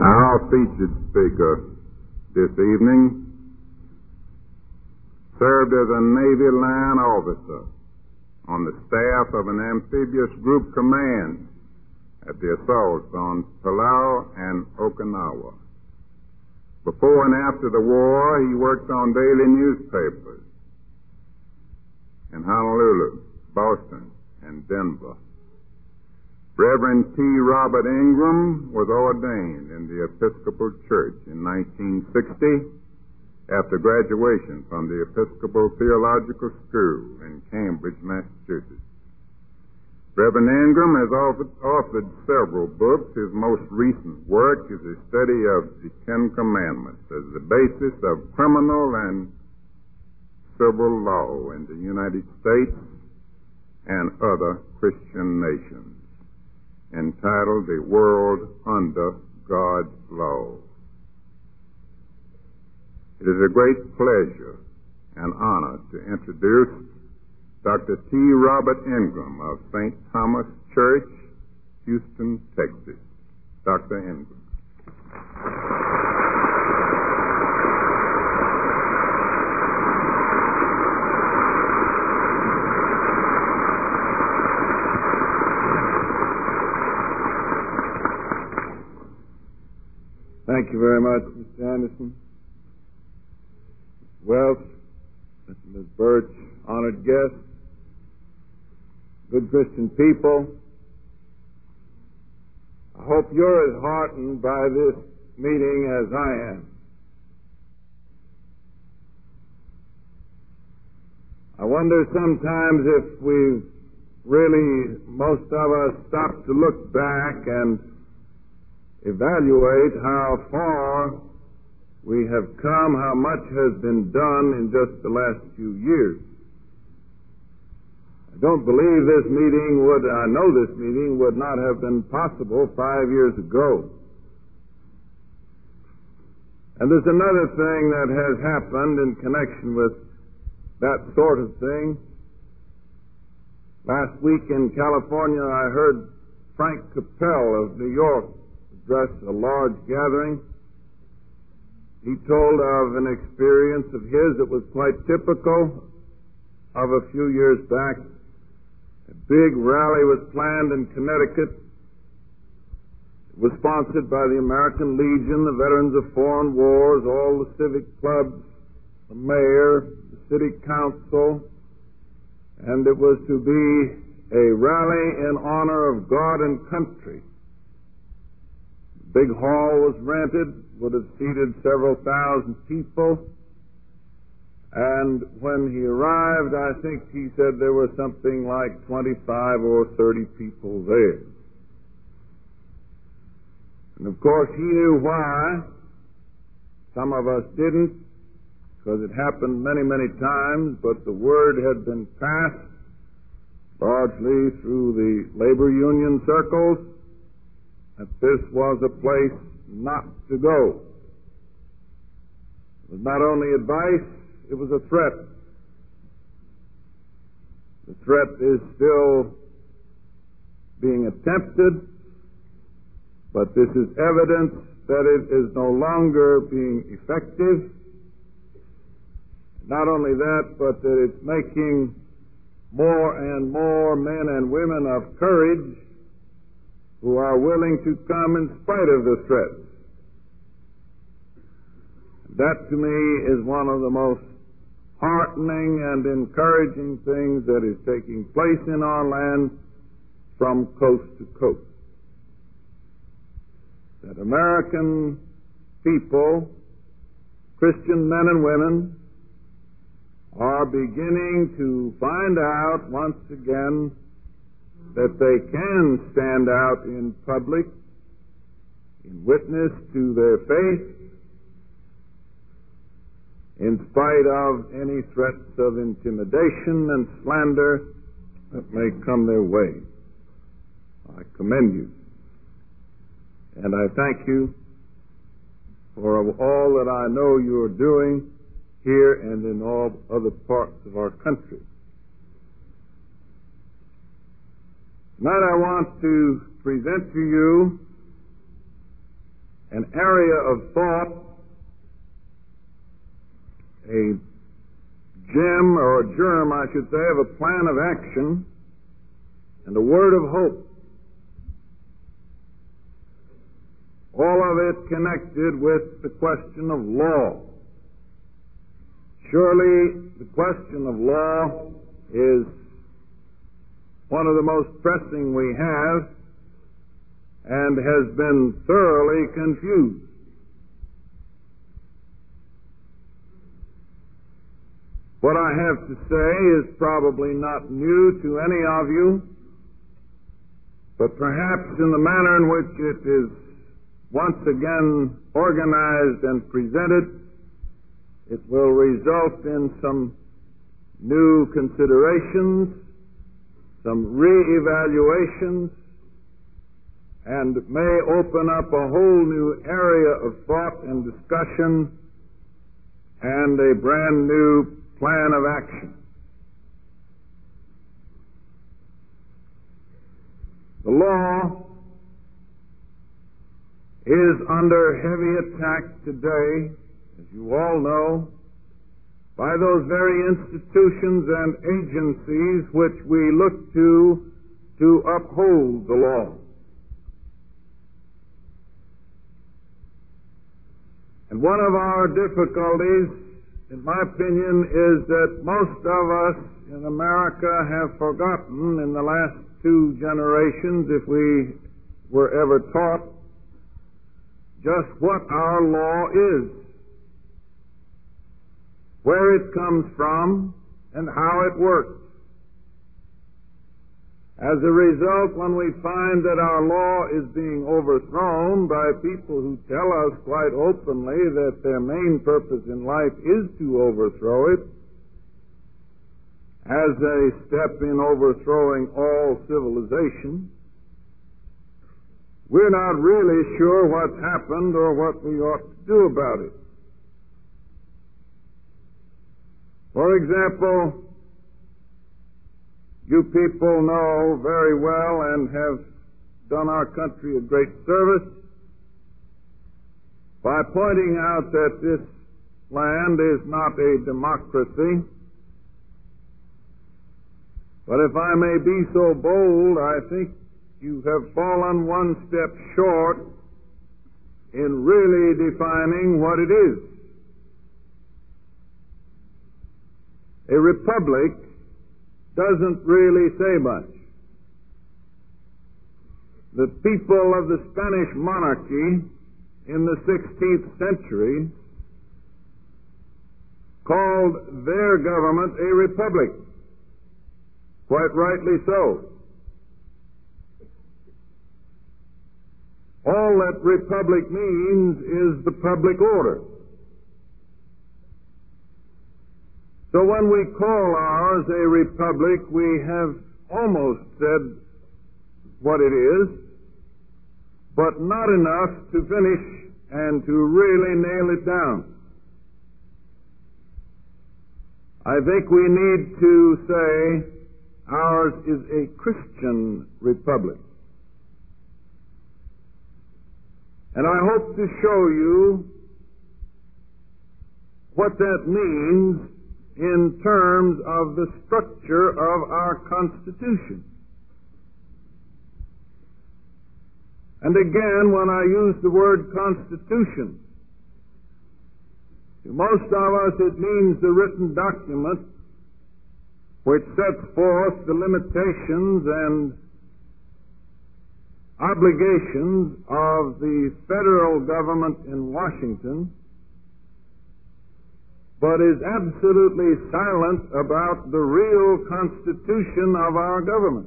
Our featured speaker this evening served as a Navy line officer on the staff of an amphibious group command at the assaults on Palau and Okinawa. Before and after the war, he worked on daily newspapers in Honolulu, Boston, and Denver. Reverend T. Robert Ingram was ordained in the Episcopal Church in 1960 after graduation from the Episcopal Theological School in Cambridge, Massachusetts. Reverend Ingram has authored several books. His most recent work is a study of the Ten Commandments as the basis of criminal and civil law in the United States and other Christian nations, entitled The World Under God's Law. It is a great pleasure and honor to introduce Dr. T. Robert Ingram of St. Thomas Church, Houston, Texas. Dr. Ingram. Thank you very much, Mr. Anderson. Wells, Ms. Birch, honored guests, good Christian people. I hope you're as heartened by this meeting as I am. I wonder sometimes if we've really, most of us, stopped to look back and evaluate how far we have come, how much has been done in just the last few years. I don't believe I know this meeting would not have been possible 5 years ago. And there's another thing that has happened in connection with that sort of thing. Last week in California, I heard Frank Capel of New York address a large gathering. He told of an experience of his that was quite typical of a few years back. A big rally was planned in Connecticut. It was sponsored by the American Legion, the Veterans of Foreign Wars, all the civic clubs, the mayor, the city council, and it was to be a rally in honor of God and country. The big hall was rented, would have seated several thousand people. And when he arrived, I think he said there were something like 25 or 30 people there. And of course he knew why. Some of us didn't, because it happened many, many times, but the word had been passed largely through the labor union circles that this was a place not to go. It was not only advice, it was a threat. The threat is still being attempted, but this is evidence that it is no longer being effective. Not only that, but that it's making more and more men and women of courage who are willing to come in spite of the threats. That, to me, is one of the most heartening and encouraging things that is taking place in our land from coast to coast. That American people, Christian men and women, are beginning to find out once again that they can stand out in public in witness to their faith in spite of any threats of intimidation and slander that may come their way. I commend you, and I thank you for all that I know you are doing here and in all other parts of our country. Tonight I want to present to you an area of thought, a gem or a germ, I should say, of a plan of action and a word of hope. All of it connected with the question of law. Surely the question of law is one of the most pressing we have and has been thoroughly confused. What I have to say is probably not new to any of you, but perhaps in the manner in which it is once again organized and presented, it will result in some new considerations, some re-evaluations, and may open up a whole new area of thought and discussion and a brand new plan of action. The law is under heavy attack today, as you all know, by those very institutions and agencies which we look to uphold the law. And one of our difficulties, in my opinion, is that most of us in America have forgotten in the last 2 generations, if we were ever taught, just what our law is, where it comes from, and how it works. As a result, when we find that our law is being overthrown by people who tell us quite openly that their main purpose in life is to overthrow it, as a step in overthrowing all civilization, we're not really sure what's happened or what we ought to do about it. For example, you people know very well and have done our country a great service by pointing out that this land is not a democracy. But if I may be so bold, I think you have fallen one step short in really defining what it is. A republic doesn't really say much. The people of the Spanish monarchy in the 16th century called their government a republic. Quite rightly so. All that republic means is the public order. So when we call ours a republic, we have almost said what it is, but not enough to finish and to really nail it down. I think we need to say ours is a Christian republic. And I hope to show you what that means in terms of the structure of our Constitution. And again, when I use the word Constitution, to most of us it means the written document which sets forth the limitations and obligations of the federal government in Washington, but is absolutely silent about the real constitution of our government.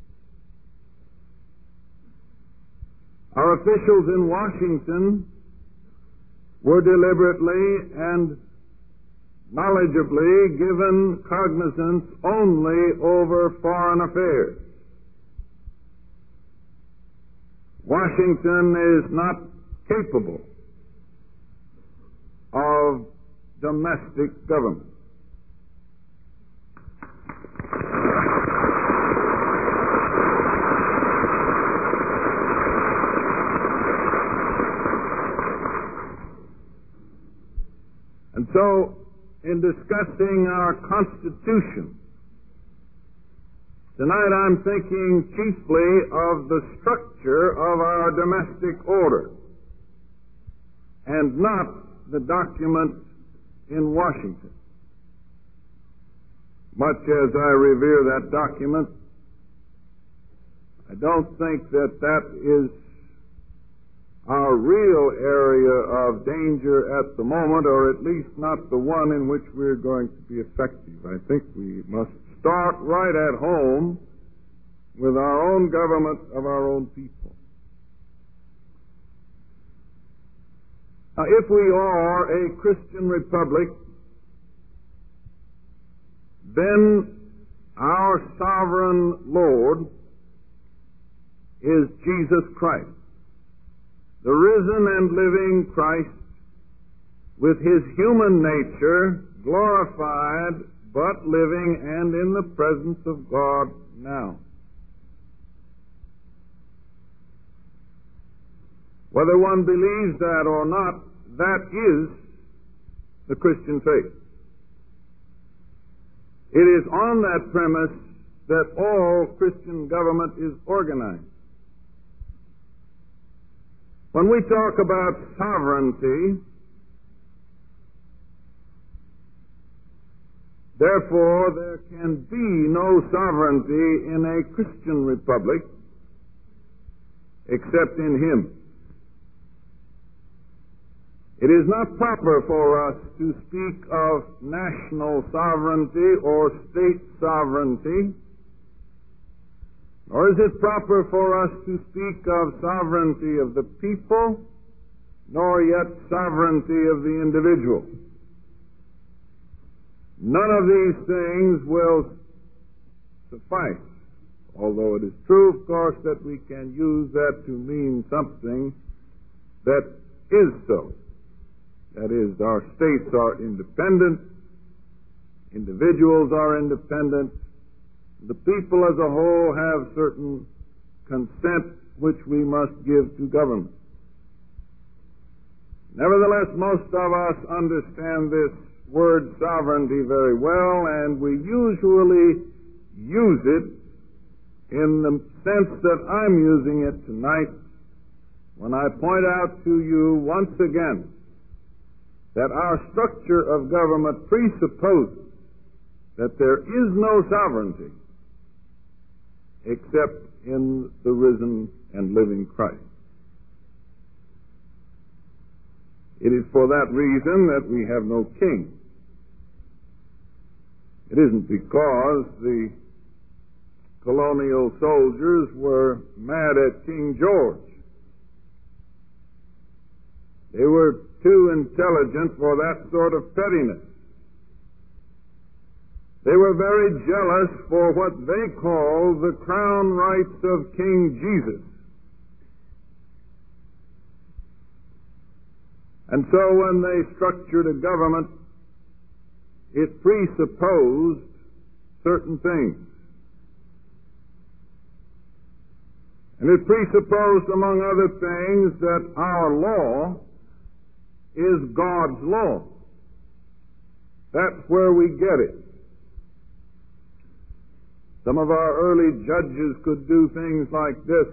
Our officials in Washington were deliberately and knowledgeably given cognizance only over foreign affairs. Washington is not capable of domestic government. And so, in discussing our Constitution, tonight I'm thinking chiefly of the structure of our domestic order, and not the document in Washington. Much as I revere that document, I don't think that that is our real area of danger at the moment, or at least not the one in which we're going to be effective. I think we must start right at home with our own government of our own people. Now, if we are a Christian republic, then our sovereign Lord is Jesus Christ, the risen and living Christ, with his human nature glorified but living and in the presence of God now. Whether one believes that or not, that is the Christian faith. It is on that premise that all Christian government is organized. When we talk about sovereignty, therefore, there can be no sovereignty in a Christian republic except in Him. It is not proper for us to speak of national sovereignty or state sovereignty, nor is it proper for us to speak of sovereignty of the people, nor yet sovereignty of the individual. None of these things will suffice, although it is true, of course, that we can use that to mean something that is so. That is, our states are independent, individuals are independent, the people as a whole have certain consent which we must give to government. Nevertheless, most of us understand this word sovereignty very well, and we usually use it in the sense that I'm using it tonight when I point out to you once again that our structure of government presupposes that there is no sovereignty except in the risen and living Christ. It is for that reason that we have no king. It isn't because the colonial soldiers were mad at King George. They were too intelligent for that sort of pettiness. They were very jealous for what they call the crown rights of King Jesus. And so when they structured a government, it presupposed certain things. And it presupposed, among other things, that our law is God's law. That's where we get it. Some of our early judges could do things like this.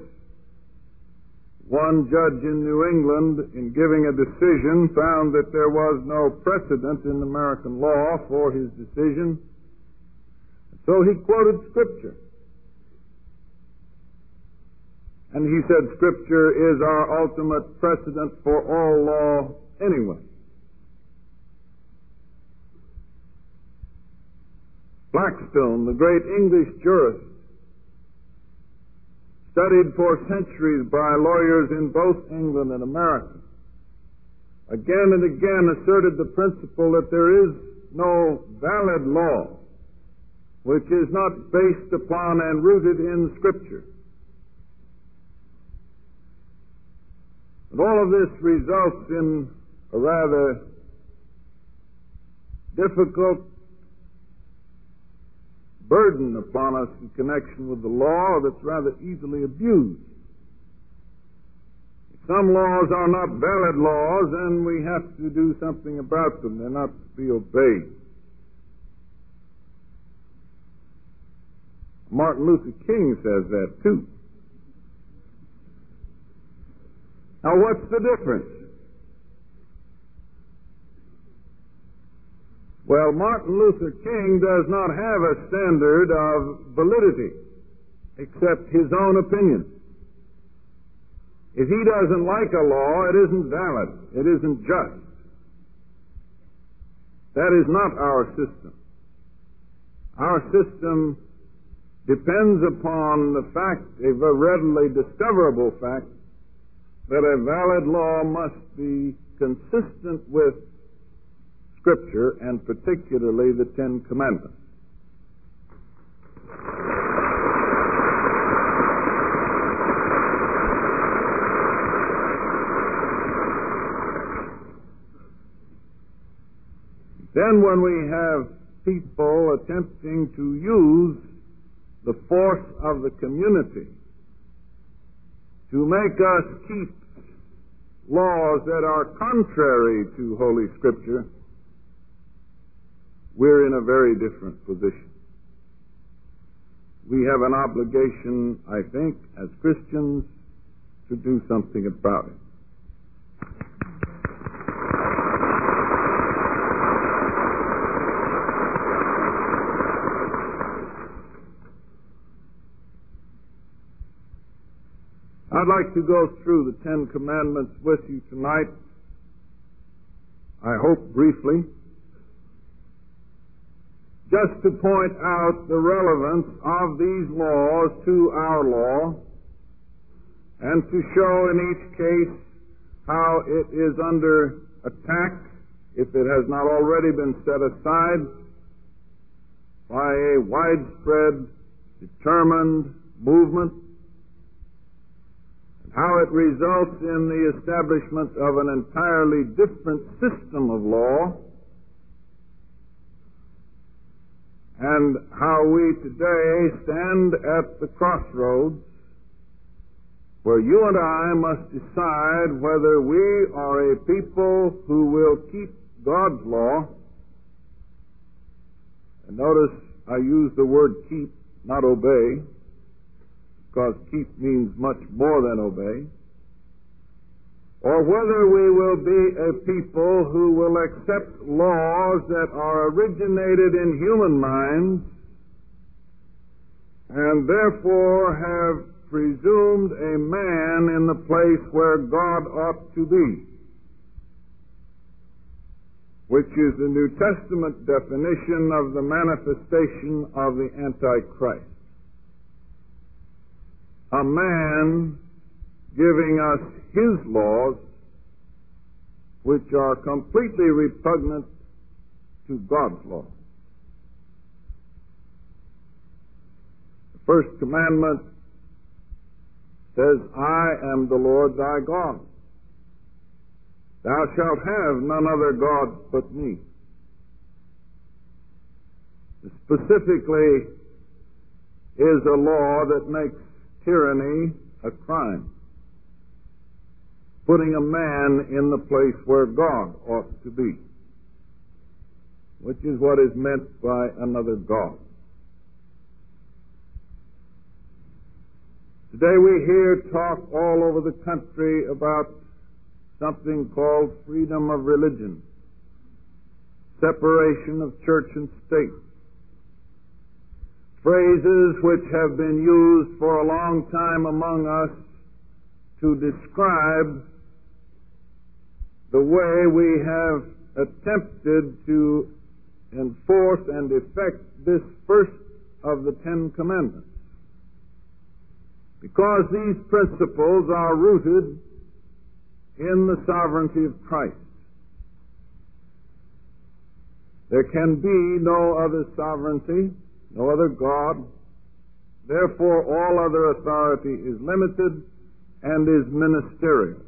One judge in New England, in giving a decision, found that there was no precedent in American law for his decision. So he quoted Scripture. And he said Scripture is our ultimate precedent for all law anyway. Blackstone, the great English jurist, studied for centuries by lawyers in both England and America, again and again asserted the principle that there is no valid law which is not based upon and rooted in Scripture. And all of this results in a rather difficult burden upon us in connection with the law that's rather easily abused. If some laws are not valid laws, and we have to do something about them. They're not to be obeyed. Martin Luther King says that too. Now, what's the difference? Well, Martin Luther King does not have a standard of validity except his own opinion. If he doesn't like a law, it isn't valid. It isn't just. That is not our system. Our system depends upon the fact, a very readily discoverable fact, that a valid law must be consistent with Scripture, and particularly the Ten Commandments. Then when we have people attempting to use the force of the community to make us keep laws that are contrary to Holy Scripture, we're in a very different position. We have an obligation, I think, as Christians, to do something about it. I'd like to go through the Ten Commandments with you tonight, I hope briefly, just to point out the relevance of these laws to our law, and to show in each case how it is under attack, if it has not already been set aside, by a widespread, determined movement, and how it results in the establishment of an entirely different system of law, and how we today stand at the crossroads where you and I must decide whether we are a people who will keep God's law. And notice I use the word keep, not obey, because keep means much more than obey. Or whether we will be a people who will accept laws that are originated in human minds and therefore have presumed a man in the place where God ought to be, which is the New Testament definition of the manifestation of the Antichrist. A man giving us his laws, which are completely repugnant to God's law. The first commandment says, I am the Lord thy God. Thou shalt have none other God but me. Specifically is a law that makes tyranny a crime, putting a man in the place where God ought to be, which is what is meant by another God. Today we hear talk all over the country about something called freedom of religion, separation of church and state, phrases which have been used for a long time among us to describe the way we have attempted to enforce and effect this first of the Ten Commandments. Because these principles are rooted in the sovereignty of Christ. There can be no other sovereignty, no other God. Therefore, all other authority is limited and is ministerial.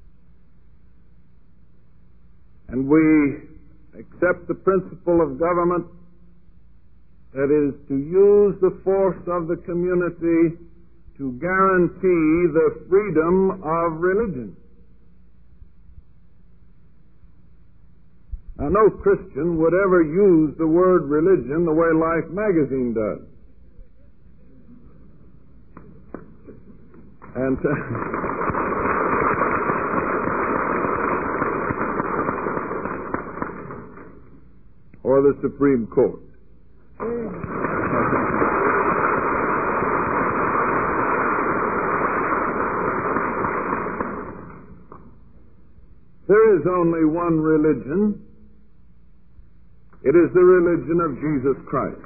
And we accept the principle of government that is to use the force of the community to guarantee the freedom of religion. Now, no Christian would ever use the word religion the way Life magazine does. And or the Supreme Court. There is only one religion. It is the religion of Jesus Christ.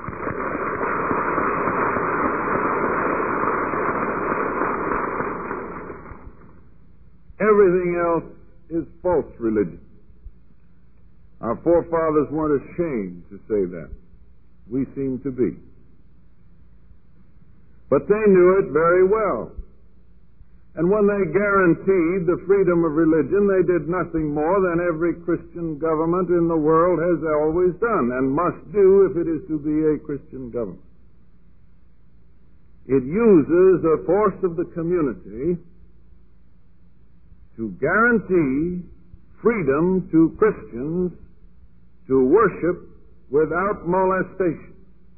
Everything else is false religion. Our forefathers weren't ashamed to say that. We seem to be. But they knew it very well. And when they guaranteed the freedom of religion, they did nothing more than every Christian government in the world has always done and must do if it is to be a Christian government. It uses the force of the community to guarantee freedom to Christians to worship without molestation.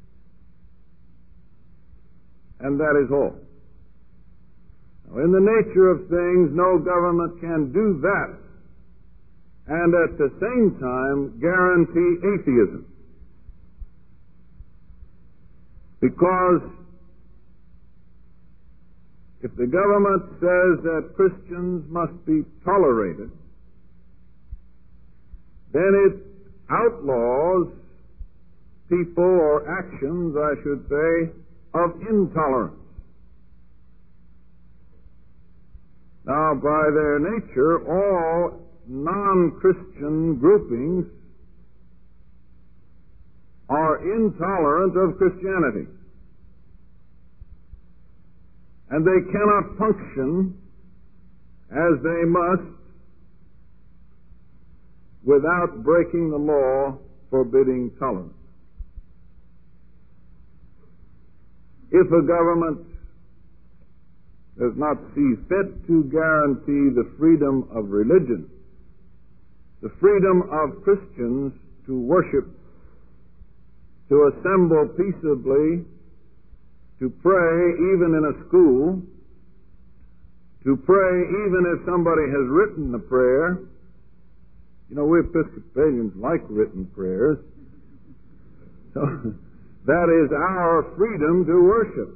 And that is all. Now, in the nature of things, no government can do that and at the same time guarantee atheism. Because if the government says that Christians must be tolerated, then it outlaws people or actions, I should say, of intolerance. Now, by their nature, all non-Christian groupings are intolerant of Christianity. And they cannot function as they must without breaking the law forbidding tolerance. If a government does not see fit to guarantee the freedom of religion, the freedom of Christians to worship, to assemble peaceably, to pray even in a school, to pray even if somebody has written the prayer. You know, we Episcopalians like written prayers. So that is our freedom to worship.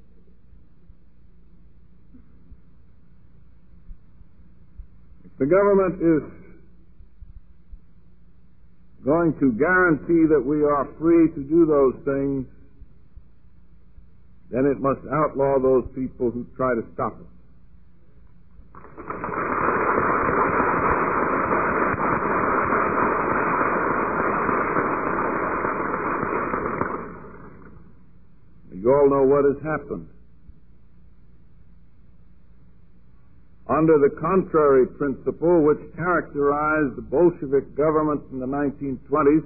If the government is going to guarantee that we are free to do those things, then it must outlaw those people who try to stop us. You all know what has happened. Under the contrary principle which characterized the Bolshevik government in the 1920s,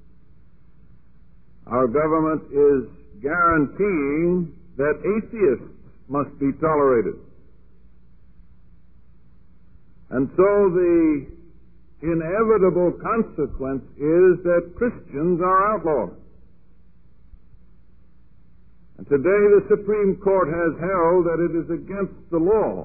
our government is guaranteeing that atheists must be tolerated. And so the inevitable consequence is that Christians are outlawed. And today the Supreme Court has held that it is against the law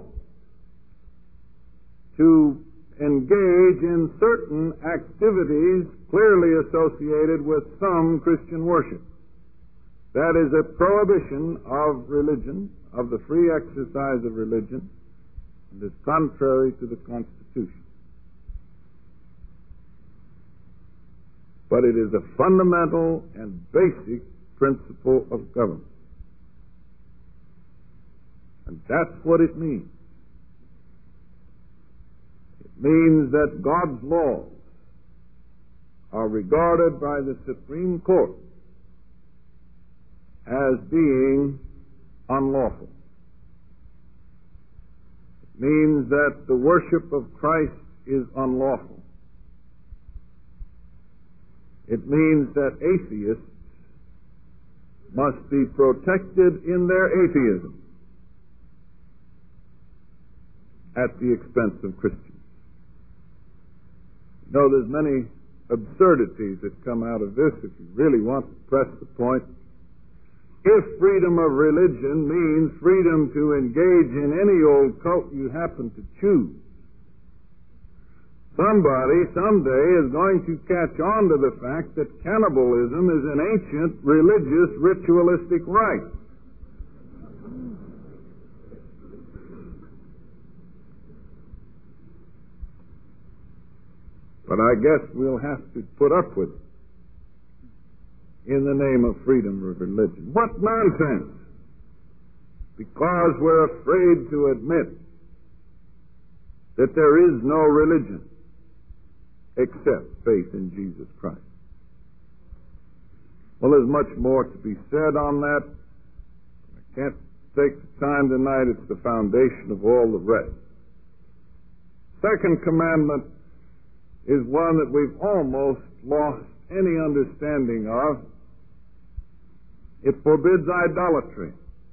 to engage in certain activities clearly associated with some Christian worship. That is a prohibition of religion, of the free exercise of religion, and is contrary to the Constitution. But it is a fundamental and basic principle of government. And that's what it means. It means that God's laws are regarded by the Supreme Court as being unlawful. It means that the worship of Christ is unlawful. It means that atheists must be protected in their atheism. at the expense of Christians. You know, there's many absurdities that come out of this if you really want to press the point. If freedom of religion means freedom to engage in any old cult you happen to choose, somebody someday is going to catch on to the fact that cannibalism is an ancient religious ritualistic rite. But I guess we'll have to put up with it in the name of freedom of religion. What nonsense! Because we're afraid to admit that there is no religion except faith in Jesus Christ. Well, there's much more to be said on that. I can't take the time tonight. It's the foundation of all the rest. Second commandment is one that we've almost lost any understanding of. It forbids idolatry.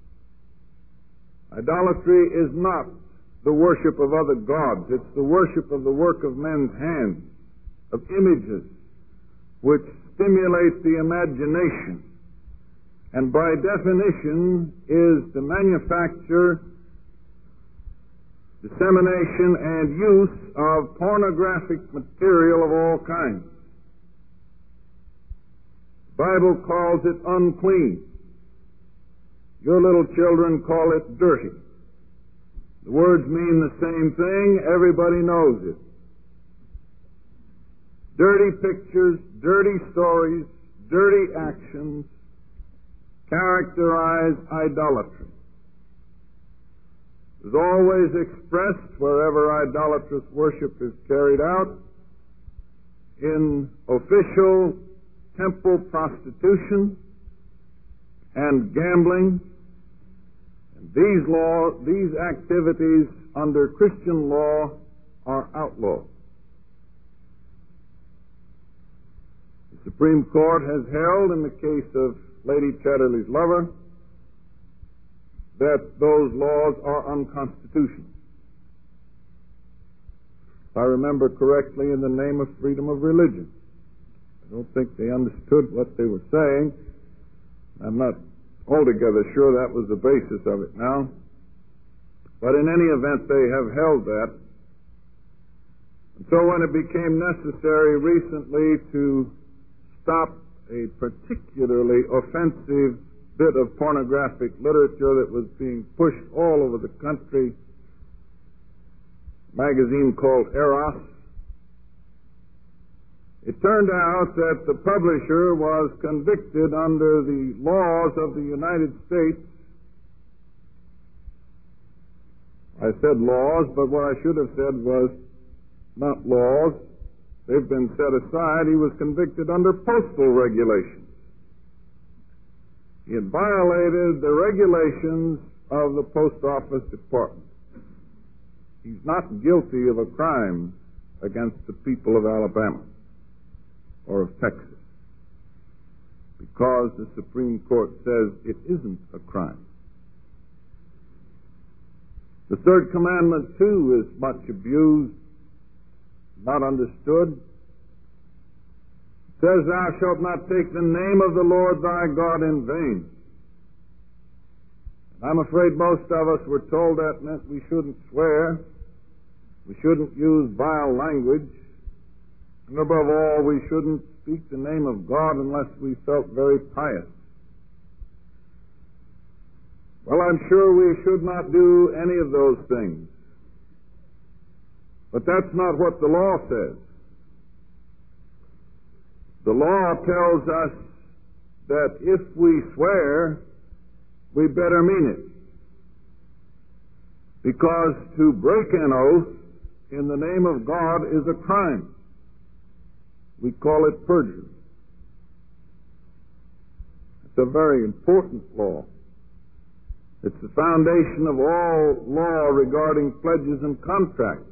Idolatry is not the worship of other gods. It's the worship of the work of men's hands, of images, which stimulate the imagination, and by definition is the manufacture, dissemination, and use of pornographic material of all kinds. The Bible calls it unclean. Your little children call it dirty. The words mean the same thing. Everybody knows it. Dirty pictures, dirty stories, dirty actions characterize idolatry. It is always expressed wherever idolatrous worship is carried out in official temple prostitution and gambling. And these activities under Christian law are outlawed. The Supreme Court has held in the case of Lady Chatterley's lover that those laws are unconstitutional. If I remember correctly, in the name of freedom of religion. I don't think they understood what they were saying. I'm not altogether sure that was the basis of it now. But in any event, they have held that. And so when it became necessary recently to stop a particularly offensive bit of pornographic literature that was being pushed all over the country, a magazine called Eros, it turned out that the publisher was convicted under the laws of the United States. I said laws, but what I should have said was not laws. They've been set aside. He was convicted under postal regulations. He had violated the regulations of the Post Office Department. He's not guilty of a crime against the people of Alabama or of Texas, because the Supreme Court says it isn't a crime. The third commandment, too, is much abused, not understood. It says, "Thou shalt not take the name of the Lord thy God in vain." I'm afraid most of us were told that meant we shouldn't swear, we shouldn't use vile language, and above all, we shouldn't speak the name of God unless we felt very pious. Well, I'm sure we should not do any of those things. But that's not what the law says. The law tells us that if we swear, we better mean it. Because to break an oath in the name of God is a crime. We call it perjury. It's a very important law. It's the foundation of all law regarding pledges and contracts.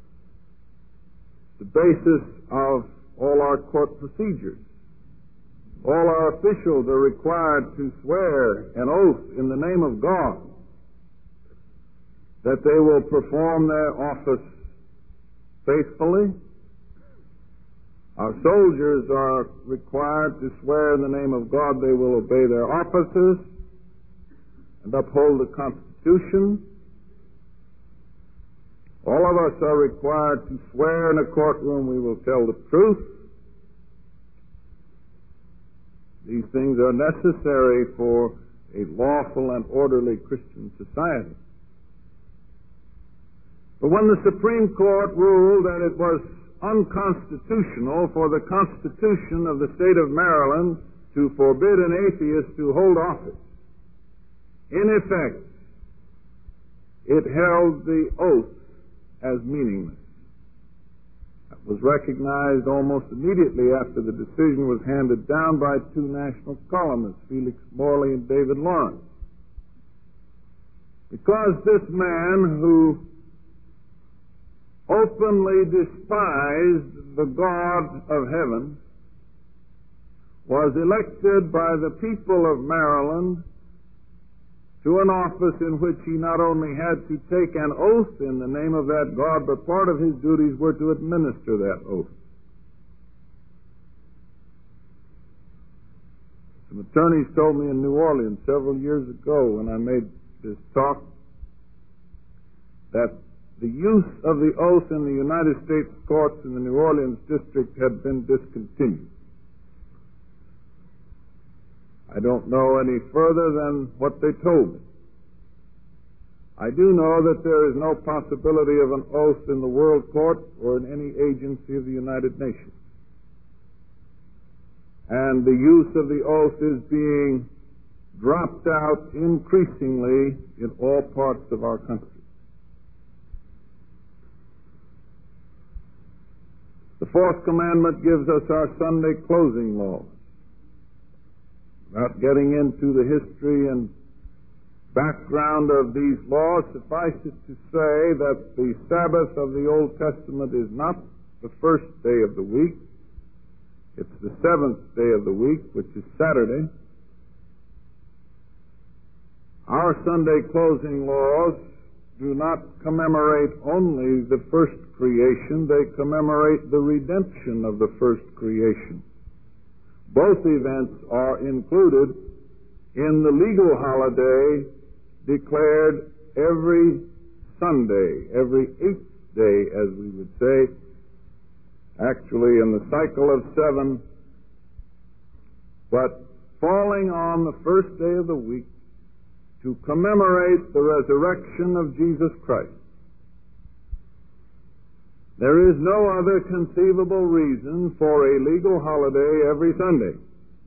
The basis of all our court procedures. All our officials are required to swear an oath in the name of God. that they will perform their office faithfully. Our soldiers are required to swear in the name of God they will obey their officers and uphold the Constitution. All of us are required to swear in a courtroom we will tell the truth. These things are necessary for a lawful and orderly Christian society. But when the Supreme Court ruled that it was unconstitutional for the Constitution of the state of Maryland to forbid an atheist to hold office, in effect, it held the oath as meaningless. That was recognized almost immediately after the decision was handed down by two national columnists, Felix Morley and David Lawrence. Because this man who openly despised the God of heaven was elected by the people of Maryland to an office in which he not only had to take an oath in the name of that God, but part of his duties were to administer that oath. Some attorneys told me in New Orleans several years ago when I made this talk that the use of the oath in the United States courts in the New Orleans district had been discontinued. I don't know any further than what they told me. I do know that there is no possibility of an oath in the World Court or in any agency of the United Nations. And the use of the oath is being dropped out increasingly in all parts of our country. The fourth commandment gives us our Sunday closing laws. Without getting into the history and background of these laws, suffice it to say that the Sabbath of the Old Testament is not the first day of the week. It's the seventh day of the week, which is Saturday. Our Sunday closing laws do not commemorate only the first creation, they commemorate the redemption of the first creation. Both events are included in the legal holiday declared every Sunday, every eighth day, as we would say, actually in the cycle of 7, but falling on the first day of the week to commemorate the resurrection of Jesus Christ. There is no other conceivable reason for a legal holiday every Sunday.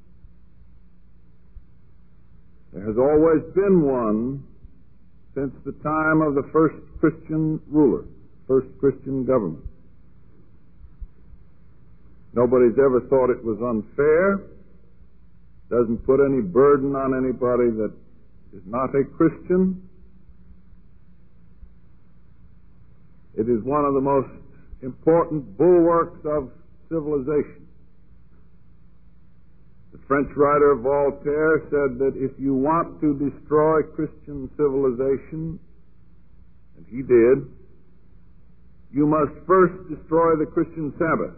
There has always been one since the time of the first Christian ruler, first Christian government. Nobody's ever thought it was unfair. Doesn't put any burden on anybody that is not a Christian. It is one of the most important bulwarks of civilization. The French writer Voltaire said that if you want to destroy Christian civilization, and he did, you must first destroy the Christian Sabbath.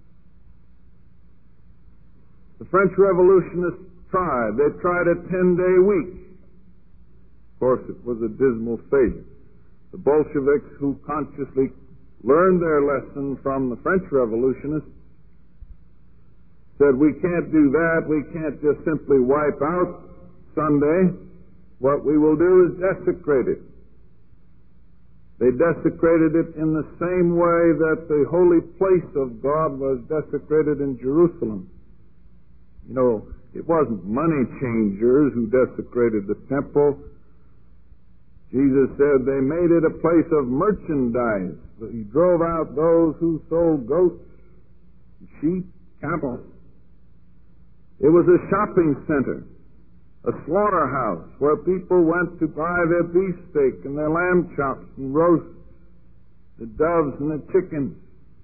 The French revolutionists tried. They tried a 10-day week. Of course, it was a dismal failure. The Bolsheviks, who consciously learned their lesson from the French revolutionists, said, we can't do that. We can't just simply wipe out Sunday. What we will do is desecrate it. They desecrated it in the same way that the holy place of God was desecrated in Jerusalem. You know, it wasn't money changers who desecrated the temple. Jesus said they made it a place of merchandise. He drove out those who sold goats, sheep, cattle. It was a shopping center, a slaughterhouse where people went to buy their beefsteak and their lamb chops and roasts, the doves and the chickens.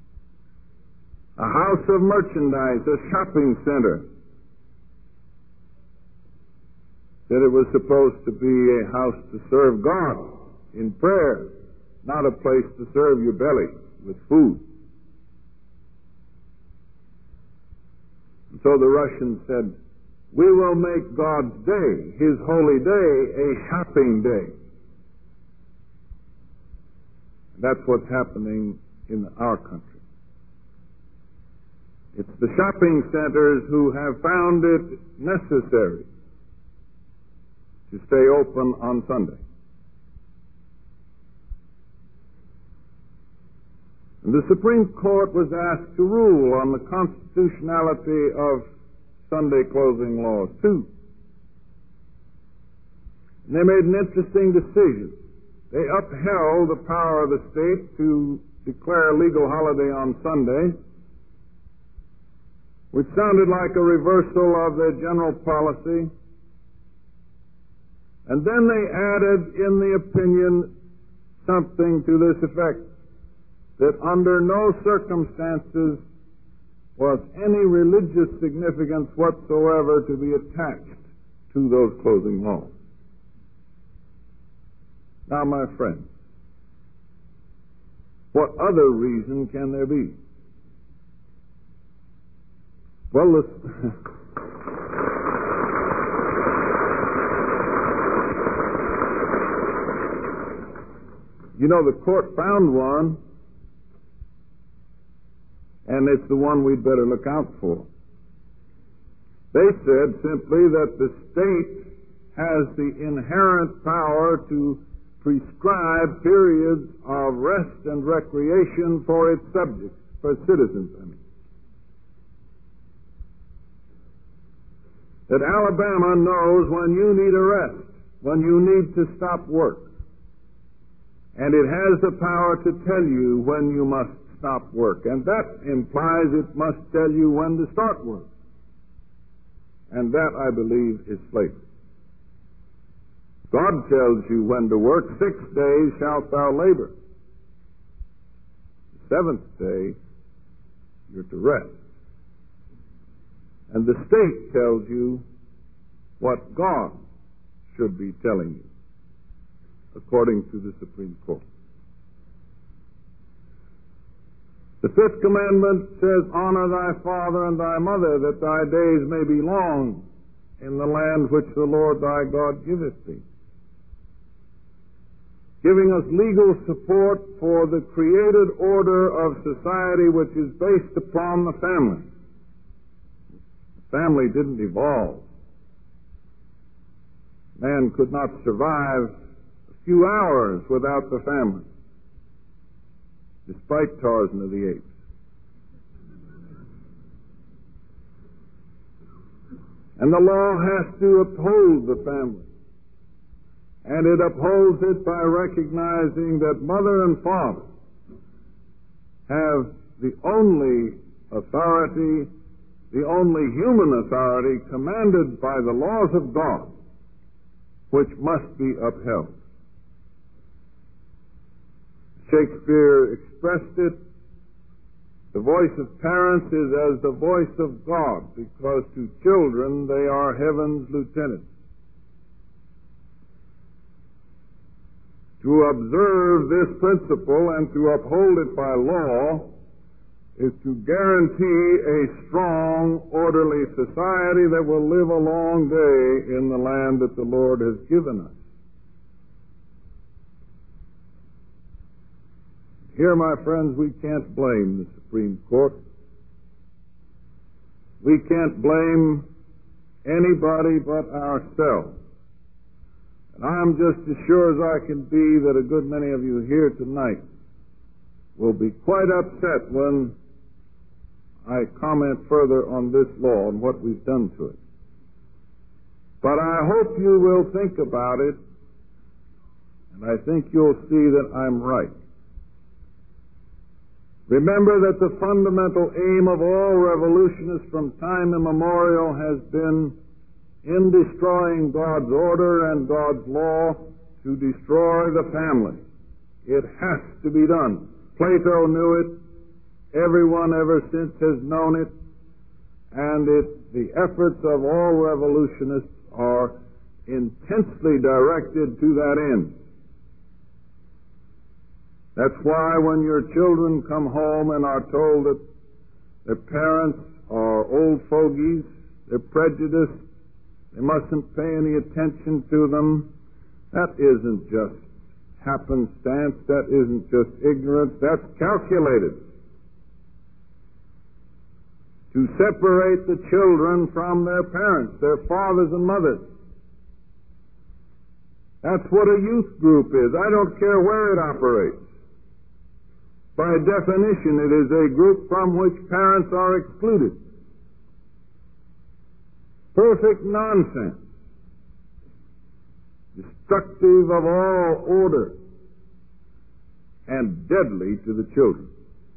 A house of merchandise, a shopping center. That it was supposed to be a house to serve God in prayer, not a place to serve your belly with food. And so the Russians said, we will make God's day, His holy day, a shopping day. That's what's happening in our country. It's the shopping centers who have found it necessary to stay open on Sunday. And the Supreme Court was asked to rule on the constitutionality of Sunday closing laws, too. And they made an interesting decision. They upheld the power of the state to declare a legal holiday on Sunday, which sounded like a reversal of their general policy. And then they added in the opinion something to this effect, that under no circumstances was any religious significance whatsoever to be attached to those closing laws. Now, my friends, what other reason can there be? Well, you know, the court found one, and it's the one we'd better look out for. They said simply that the state has the inherent power to prescribe periods of rest and recreation for its subjects, for citizens, I mean. That Alabama knows when you need a rest, when you need to stop work. And it has the power to tell you when you must stop work. And that implies it must tell you when to start work. And that, I believe, is slavery. God tells you when to work. 6 days shalt thou labor. The 7th day, you're to rest. And the state tells you what God should be telling you, according to the Supreme Court. The 5th commandment says, honor thy father and thy mother, that thy days may be long in the land which the Lord thy God giveth thee. Giving us legal support for the created order of society which is based upon the family. The family didn't evolve. Man could not survive a few hours without the family, despite Tarzan of the Apes. And the law has to uphold the family. And it upholds it by recognizing that mother and father have the only authority, the only human authority commanded by the laws of God, which must be upheld. Shakespeare expressed it, the voice of parents is as the voice of God, because to children they are heaven's lieutenants. To observe this principle and to uphold it by law is to guarantee a strong, orderly society that will live a long day in the land that the Lord has given us. Here, my friends, we can't blame the Supreme Court. We can't blame anybody but ourselves. And I'm just as sure as I can be that a good many of you here tonight will be quite upset when I comment further on this law and what we've done to it. But I hope you will think about it, and I think you'll see that I'm right. Remember that the fundamental aim of all revolutionists from time immemorial has been, in destroying God's order and God's law, to destroy the family. It has to be done. Plato knew it. Everyone ever since has known it. And the efforts of all revolutionists are intensely directed to that end. That's why when your children come home and are told that their parents are old fogies, they're prejudiced, they mustn't pay any attention to them, that isn't just happenstance, that isn't just ignorance, that's calculated to separate the children from their parents, their fathers and mothers. That's what a youth group is. I don't care where it operates. By definition, it is a group from which parents are excluded. Perfect nonsense. Destructive of all order and deadly to the children.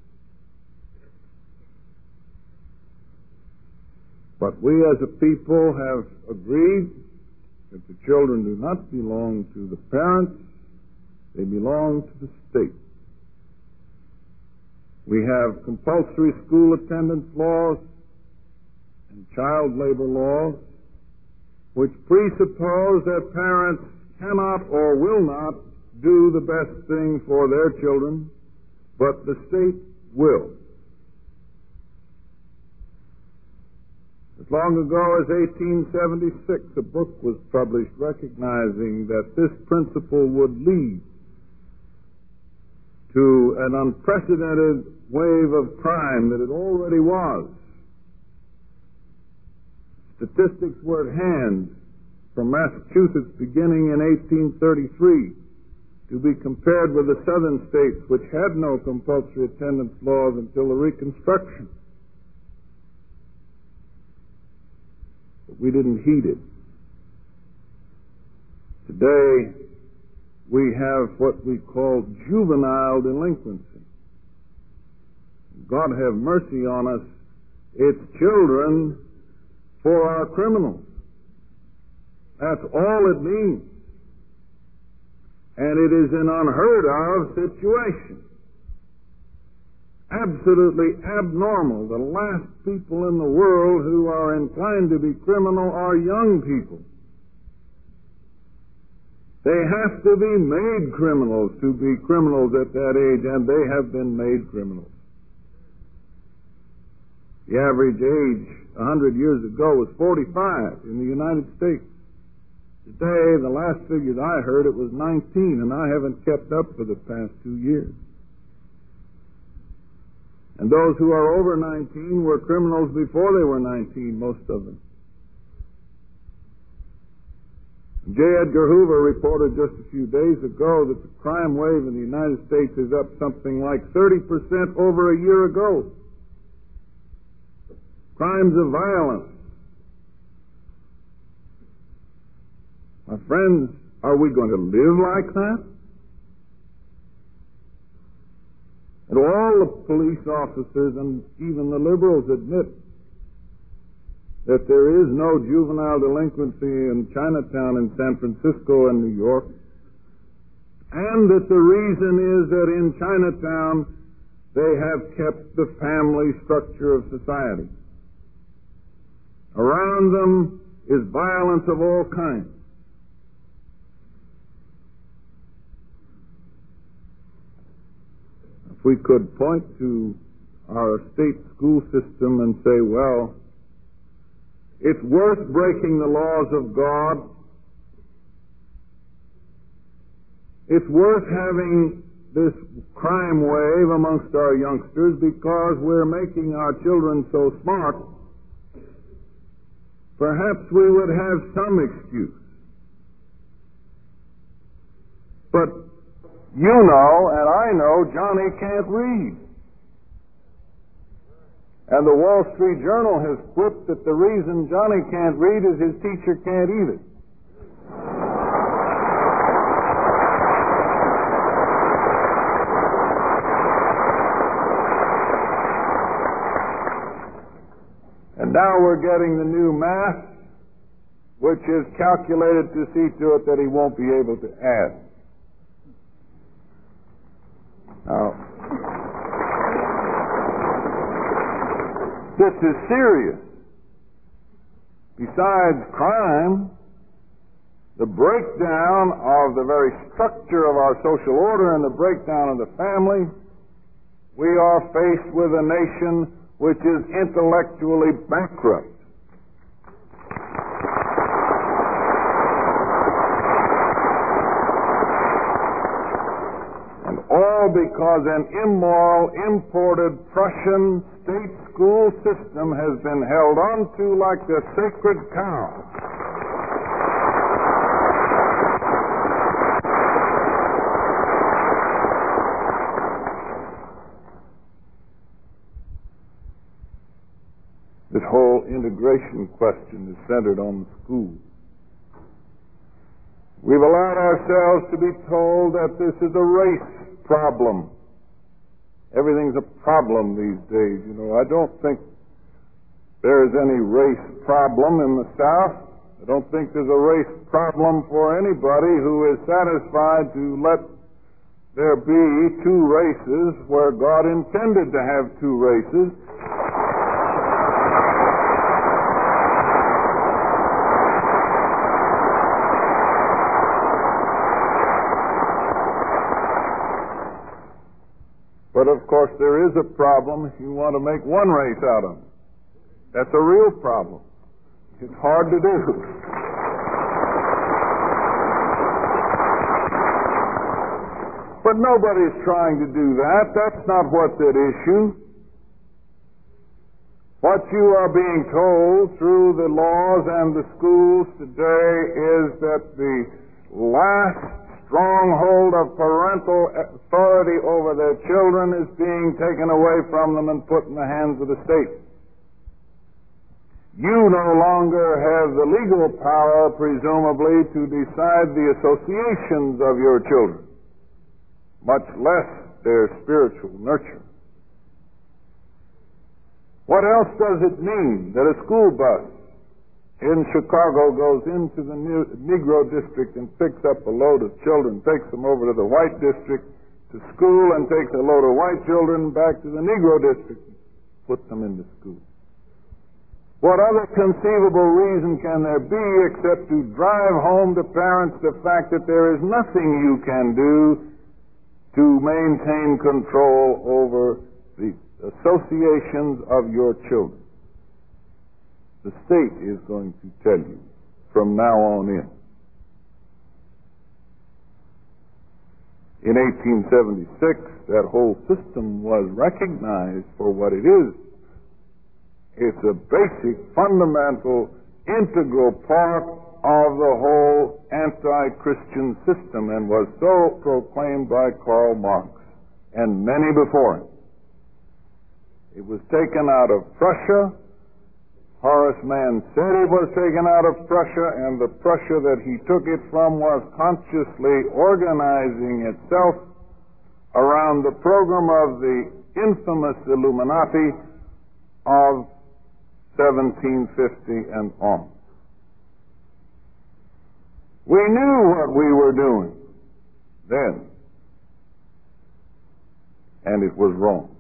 But we as a people have agreed that the children do not belong to the parents, they belong to the state. We have compulsory school attendance laws and child labor laws, which presuppose that parents cannot or will not do the best thing for their children, but the state will. As long ago as 1876, a book was published recognizing that this principle would lead to an unprecedented wave of crime, that it already was. Statistics were at hand from Massachusetts beginning in 1833 to be compared with the southern states, which had no compulsory attendance laws until the Reconstruction. But we didn't heed it. Today, we have what we call juvenile delinquency. God have mercy on us. It's children for our criminals. That's all it means. And it is an unheard of situation. Absolutely abnormal. The last people in the world who are inclined to be criminal are young people. They have to be made criminals to be criminals at that age, and they have been made criminals. The average age 100 years ago was 45 in the United States. Today, the last figures I heard, it was 19, and I haven't kept up for the past 2 years. And those who are over 19 were criminals before they were 19, most of them. J. Edgar Hoover reported just a few days ago that the crime wave in the United States is up something like 30% over a year ago. Crimes of violence. My friends, are we going to live like that? And all the police officers and even the liberals admit that there is no juvenile delinquency in Chinatown in San Francisco and New York, and that the reason is that in Chinatown they have kept the family structure of society. Around them is violence of all kinds. If we could point to our state school system and say, well, it's worth breaking the laws of God. It's worth having this crime wave amongst our youngsters because we're making our children so smart. Perhaps we would have some excuse. But you know, and I know, Johnny can't read. And the Wall Street Journal has quipped that the reason Johnny can't read is his teacher can't either. And now we're getting the new math, which is calculated to see to it that he won't be able to add. Now, this is serious. Besides crime, the breakdown of the very structure of our social order and the breakdown of the family, we are faced with a nation which is intellectually bankrupt. And all because an immoral, imported Prussian state school system has been held onto like the sacred cow. This whole integration question is centered on the school. We've allowed ourselves to be told that this is a race problem. Everything's a problem these days. You know, I don't think there's any race problem in the South. I don't think there's a race problem for anybody who is satisfied to let there be two races where God intended to have two races. But of course there is a problem if you want to make one race out of it. That's a real problem. It's hard to do. But nobody's trying to do that. That's not what's at issue. What you are being told through the laws and the schools today is that the last stronghold of parental authority over their children is being taken away from them and put in the hands of the state. You no longer have the legal power, presumably, to decide the associations of your children, much less their spiritual nurture. What else does it mean that a school bus in Chicago goes into the Negro district and picks up a load of children, takes them over to the white district to school, and takes a load of white children back to the Negro district and puts them into school? What other conceivable reason can there be except to drive home to parents the fact that there is nothing you can do to maintain control over the associations of your children? The state is going to tell you from now on in. In 1876, that whole system was recognized for what it is. It's a basic, fundamental, integral part of the whole anti-Christian system, and was so proclaimed by Karl Marx and many before him. It was taken out of Prussia. Horace Mann said it was taken out of Prussia, and the Prussia that he took it from was consciously organizing itself around the program of the infamous Illuminati of 1750 and on. We knew what we were doing then, and it was wrong.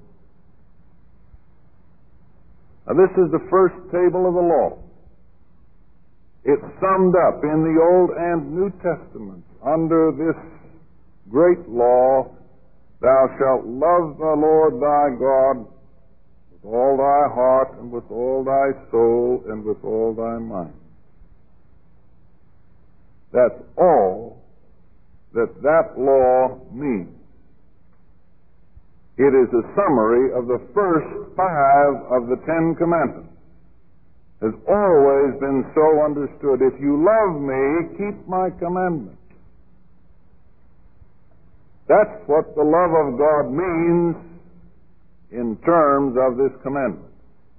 Now, this is the first table of the law. It's summed up in the Old and New Testaments under this great law: thou shalt love the Lord thy God with all thy heart, and with all thy soul, and with all thy mind. That's all that law means. It is a summary of the first 5 of the 10 Commandments. Has always been so understood. If you love me, keep my commandments. That's what the love of God means in terms of this commandment.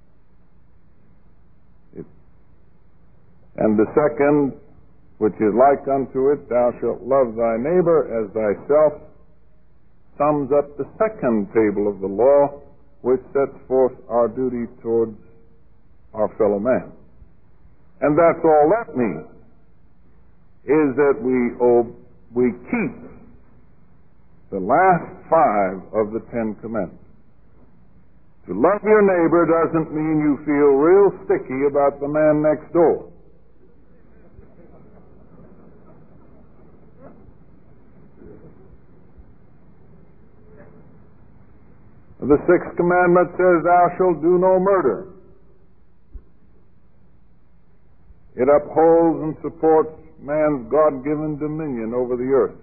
And the second, which is like unto it, thou shalt love thy neighbor as thyself, sums up the second table of the law, which sets forth our duty towards our fellow man. And that's all that means, is that we keep the last 5 of the 10 Commandments. To love your neighbor doesn't mean you feel real sticky about the man next door. The sixth commandment says, thou shalt do no murder. It upholds and supports man's God-given dominion over the earth.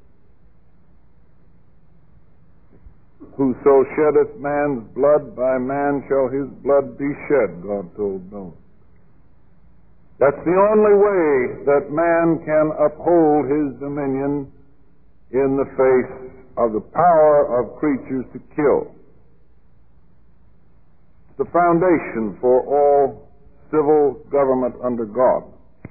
Whoso sheddeth man's blood, by man shall his blood be shed, God told Noah. That's the only way that man can uphold his dominion in the face of the power of creatures to kill. It's the foundation for all civil government under God.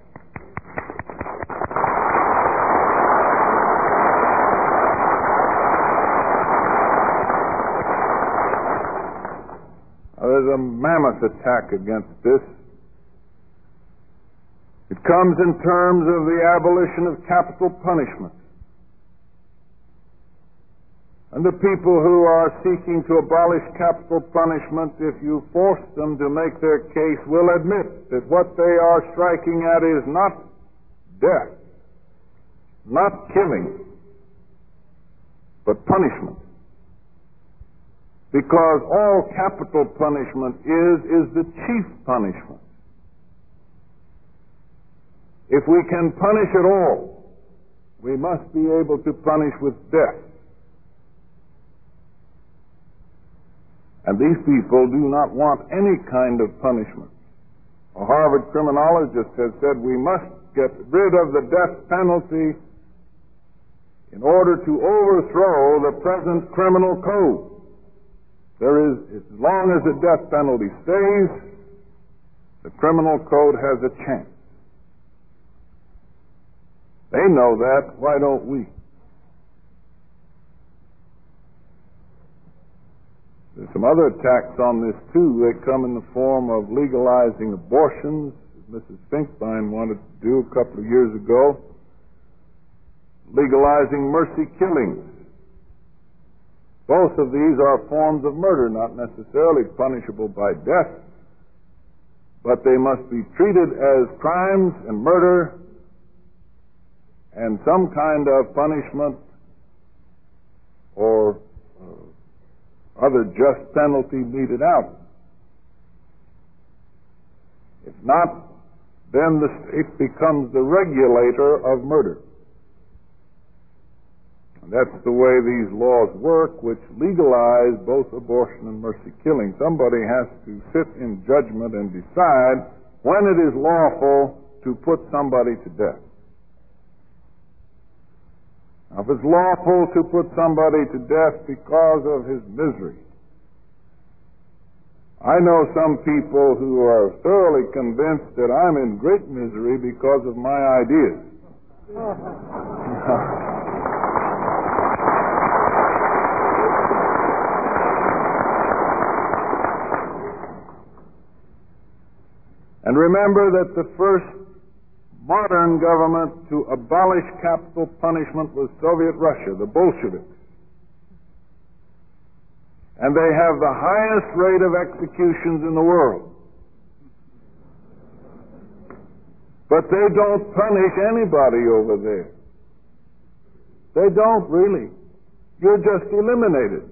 There's a mammoth attack against this. It comes in terms of the abolition of capital punishment. And the people who are seeking to abolish capital punishment, if you force them to make their case, will admit that what they are striking at is not death, not killing, but punishment. Because all capital punishment is the chief punishment. If we can punish at all, we must be able to punish with death. And these people do not want any kind of punishment. A Harvard criminologist has said we must get rid of the death penalty in order to overthrow the present criminal code. As long as the death penalty stays, the criminal code has a chance. They know that. Why don't we? There's some other attacks on this, too. They come in the form of legalizing abortions, as Mrs. Finkbein wanted to do a couple of years ago, legalizing mercy killings. Both of these are forms of murder, not necessarily punishable by death, but they must be treated as crimes and murder, and some kind of punishment or other just penalty meted out. If not, then the state becomes the regulator of murder. And that's the way these laws work, which legalize both abortion and mercy killing. Somebody has to sit in judgment and decide when it is lawful to put somebody to death. Now, if it's lawful to put somebody to death because of his misery, I know some people who are thoroughly convinced that I'm in great misery because of my ideas. And remember that the first modern government to abolish capital punishment was Soviet Russia, the Bolsheviks. And they have the highest rate of executions in the world. But they don't punish anybody over there. They don't really. You're just eliminated.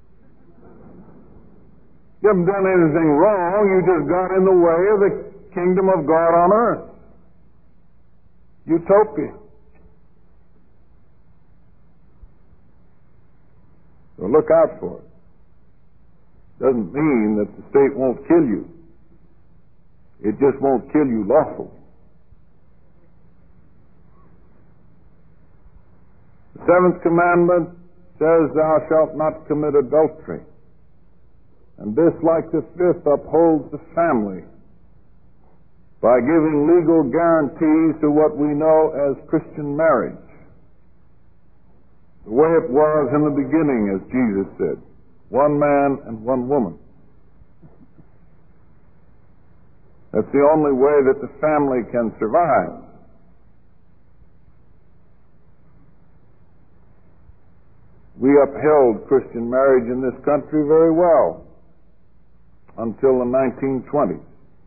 You haven't done anything wrong. You just got in the way of the kingdom of God on earth. Utopia. So look out for it. Doesn't mean that the state won't kill you. It just won't kill you lawfully. The seventh commandment says, thou shalt not commit adultery. And this, like the fifth, upholds the family by giving legal guarantees to what we know as Christian marriage. The way it was in the beginning, as Jesus said, one man and one woman. That's the only way that the family can survive. We upheld Christian marriage in this country very well until the 1920s.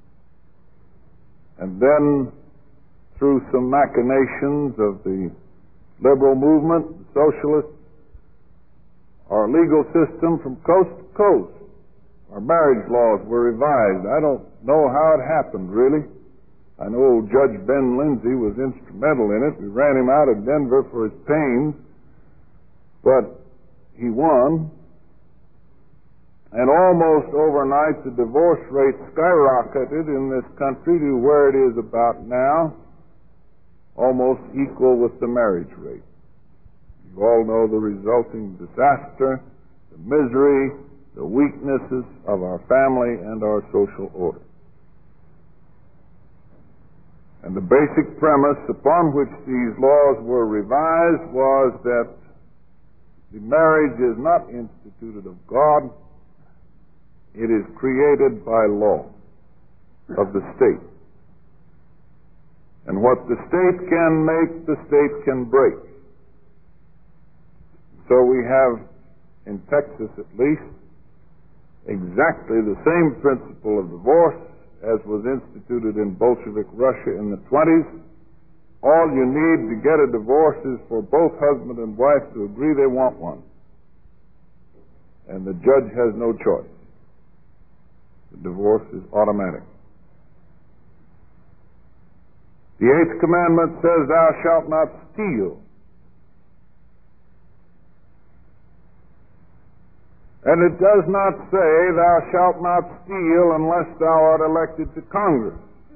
And then, through some machinations of the liberal movement, the socialists, our legal system from coast to coast. Our marriage laws were revised. I don't know how it happened, really. I know old Judge Ben Lindsay was instrumental in it. We ran him out of Denver for his pains, but he won. And almost overnight, the divorce rate skyrocketed in this country to where it is about now, almost equal with the marriage rate. You all know the resulting disaster, the misery, the weaknesses of our family and our social order. And the basic premise upon which these laws were revised was that the marriage is not instituted of God, it is created by law of the state. And what the state can make, the state can break. So we have, in Texas at least, exactly the same principle of divorce as was instituted in Bolshevik Russia in the 20s. All you need to get a divorce is for both husband and wife to agree they want one. And the judge has no choice. The divorce is automatic. The 8th commandment says, "Thou shalt not steal." And it does not say, "Thou shalt not steal unless thou art elected to Congress."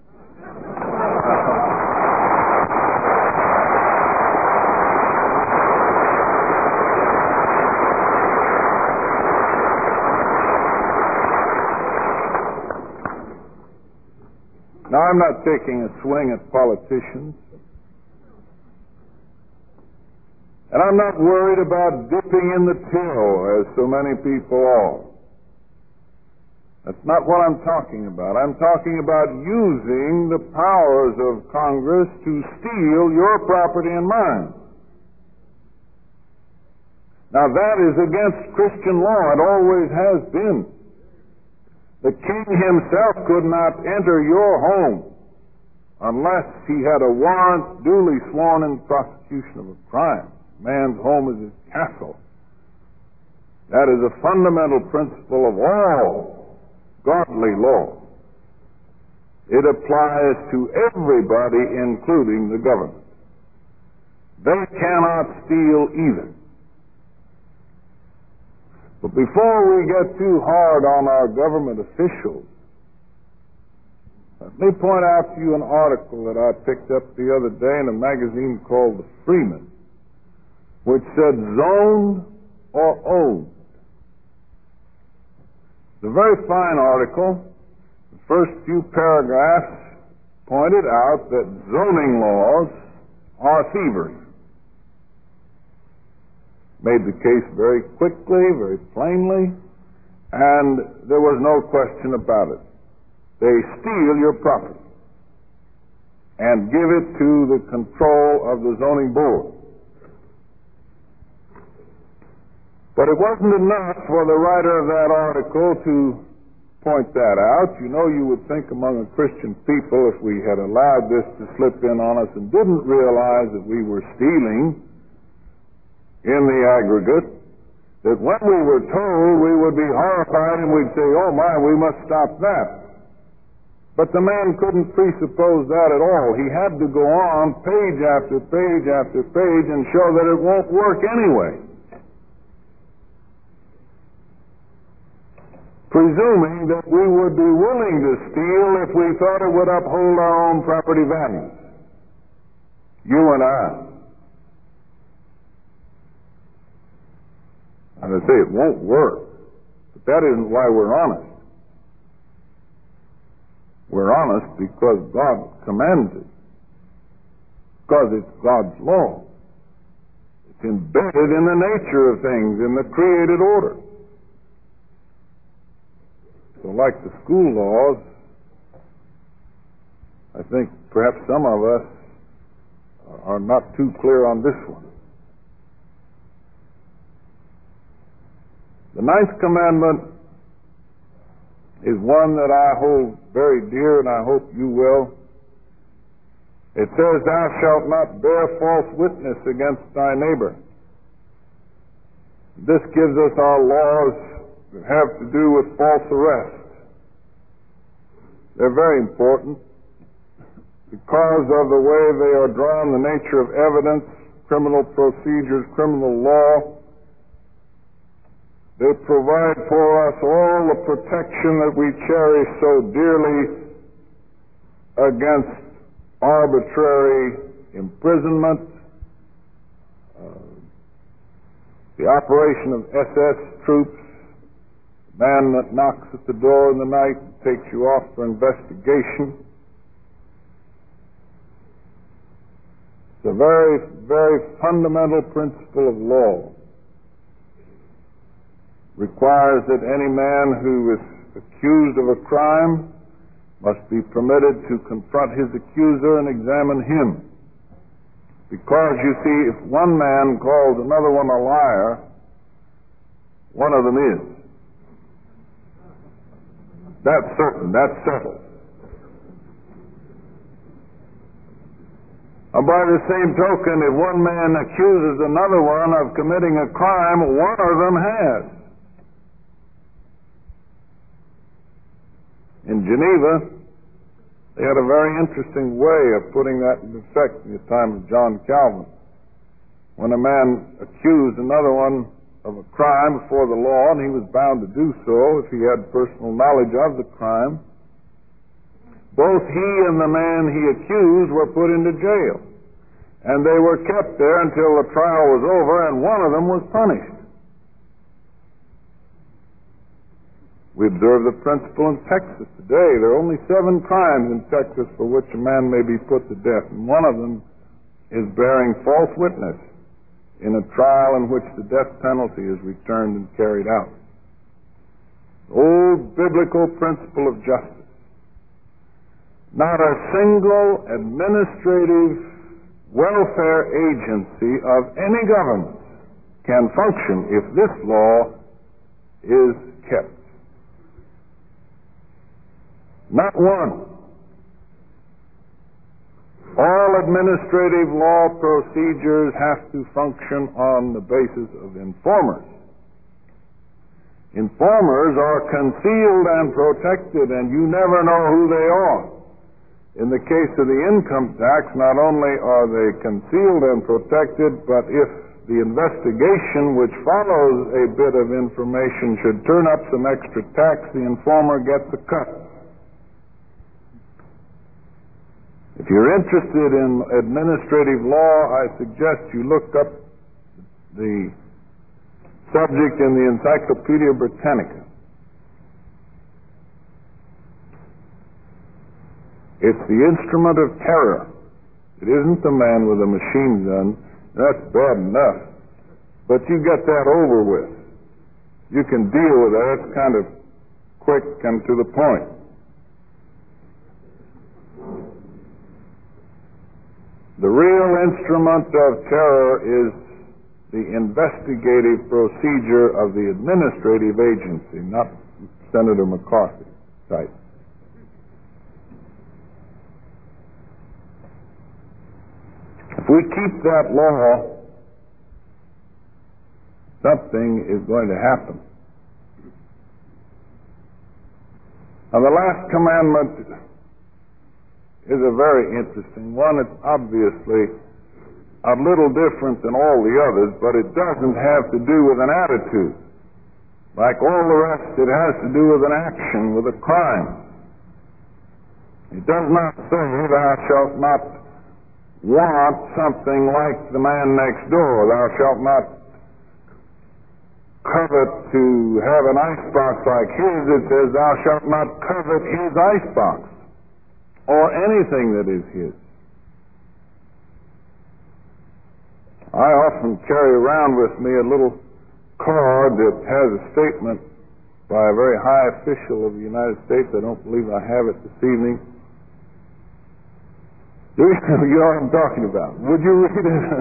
Now, I'm not taking a swing at politicians. And I'm not worried about dipping in the till, as so many people are. That's not what I'm talking about. I'm talking about using the powers of Congress to steal your property and mine. Now, that is against Christian law. It always has been. The king himself could not enter your home unless he had a warrant duly sworn in prosecution of a crime. Man's home is his castle. That is a fundamental principle of all godly law. It applies to everybody, including the government. They cannot steal either. But before we get too hard on our government officials, let me point out to you an article that I picked up the other day in a magazine called The Freeman, which said zoned or owned. It's a very fine article. The first few paragraphs pointed out that zoning laws are thievery. Made the case very quickly, very plainly, and there was no question about it. They steal your property and give it to the control of the zoning board. But it wasn't enough for the writer of that article to point that out. You know, you would think among a Christian people, if we had allowed this to slip in on us and didn't realize that we were stealing in the aggregate, that when we were told, we would be horrified and we'd say, "Oh my, we must stop that." But the man couldn't presuppose that at all. He had to go on page after page after page and show that it won't work anyway. Presuming that we would be willing to steal if we thought it would uphold our own property values. You and I. And I say it won't work. But that isn't why we're honest. We're honest because God commands it. Because it's God's law. It's embedded in the nature of things, in the created order. So like the school laws, I think perhaps some of us are not too clear on this one. The 9th commandment is one that I hold very dear, and I hope you will. It says, "Thou shalt not bear false witness against thy neighbor." This gives us our laws that have to do with false arrest. They're very important because of the way they are drawn, the nature of evidence, criminal procedures, criminal law. They provide for us all the protection that we cherish so dearly against arbitrary imprisonment, the operation of SS troops, the man that knocks at the door in the night and takes you off for investigation. It's a very, very fundamental principle of law. Requires that any man who is accused of a crime must be permitted to confront his accuser and examine him. Because, you see, if one man calls another one a liar, one of them is. That's certain. That's settled. And by the same token, if one man accuses another one of committing a crime, one of them has. In Geneva, they had a very interesting way of putting that into effect in the time of John Calvin. When a man accused another one of a crime before the law, and he was bound to do so if he had personal knowledge of the crime, both he and the man he accused were put into jail. And they were kept there until the trial was over, and one of them was punished. We observe the principle in Texas today. There are only 7 crimes in Texas for which a man may be put to death, and one of them is bearing false witness in a trial in which the death penalty is returned and carried out. The old biblical principle of justice. Not a single administrative welfare agency of any government can function if this law is kept. Not one. All administrative law procedures have to function on the basis of informers. Informers are concealed and protected, and you never know who they are. In the case of the income tax, not only are they concealed and protected, but if the investigation which follows a bit of information should turn up some extra tax, the informer gets a cut. If you're interested in administrative law, I suggest you look up the subject in the Encyclopedia Britannica. It's the instrument of terror. It isn't the man with a machine gun. That's bad enough. But you get that over with. You can deal with that. It's kind of quick and to the point. The real instrument of terror is the investigative procedure of the administrative agency, not Senator McCarthy type. If we keep that law, something is going to happen. Now, the last commandment is a very interesting one. It's obviously a little different than all the others, but it doesn't have to do with an attitude. Like all the rest, it has to do with an action, with a crime. It does not say, thou shalt not want something like the man next door. Thou shalt not covet to have an icebox like his. It says, thou shalt not covet his icebox, or anything that is his. I often carry around with me a little card that has a statement by a very high official of the United States. I don't believe I have it this evening. Do you know what I'm talking about? Would you read it? That's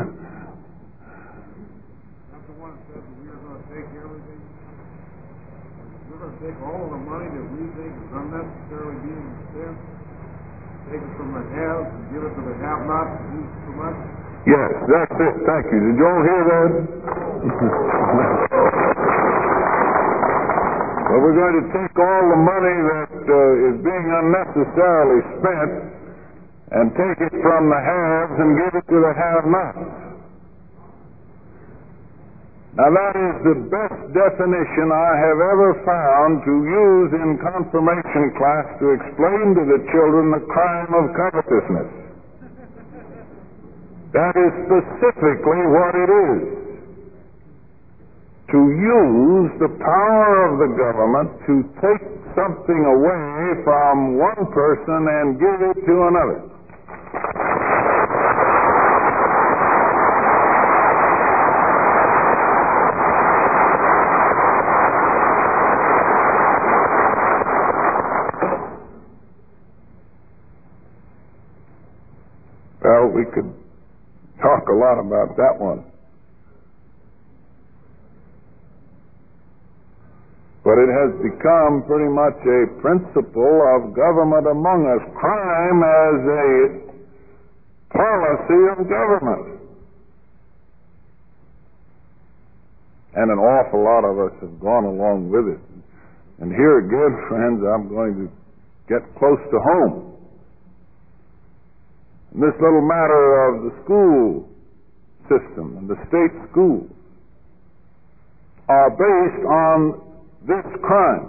the one that says that we're going to take everything. We're going to take all of the money that we think is unnecessarily being spent. Take it from the haves and give it to the have-nots who use too much. Yes, that's it. Thank you. Did you all hear that? Well, we're going to take all the money that is being unnecessarily spent and take it from the haves and give it to the have-nots. Now, that is the best definition I have ever found to use in confirmation class to explain to the children the crime of covetousness. That is specifically what it is. To use the power of the government to take something away from one person and give it to another. Well, we could talk a lot about that one. But it has become pretty much a principle of government among us. Crime as a policy of government. And an awful lot of us have gone along with it. And here again, friends, I'm going to get close to home. This little matter of the school system and the state schools are based on this crime.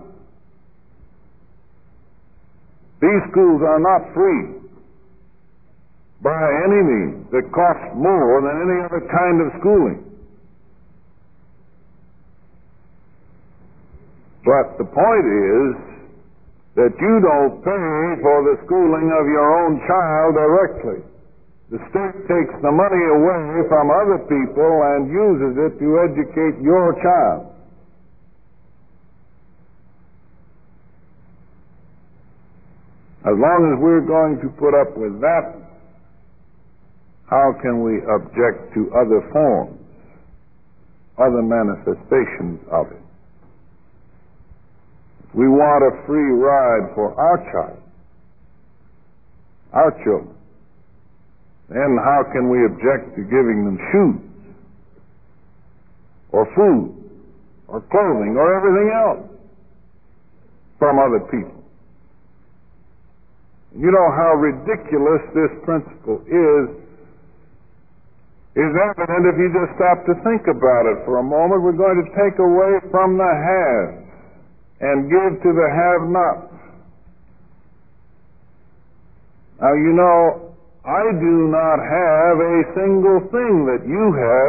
These schools are not free by any means. They cost more than any other kind of schooling. But the point is that you don't pay for the schooling of your own child directly. The state takes the money away from other people and uses it to educate your child. As long as we're going to put up with that, how can we object to other forms, other manifestations of it? We want a free ride for our child, our children. Then how can we object to giving them shoes, or food, or clothing, or everything else from other people? You know how ridiculous this principle is evident if you just stop to think about it for a moment. We're going to take away from the haves and give to the have-nots. Now, you know, I do not have a single thing that you have.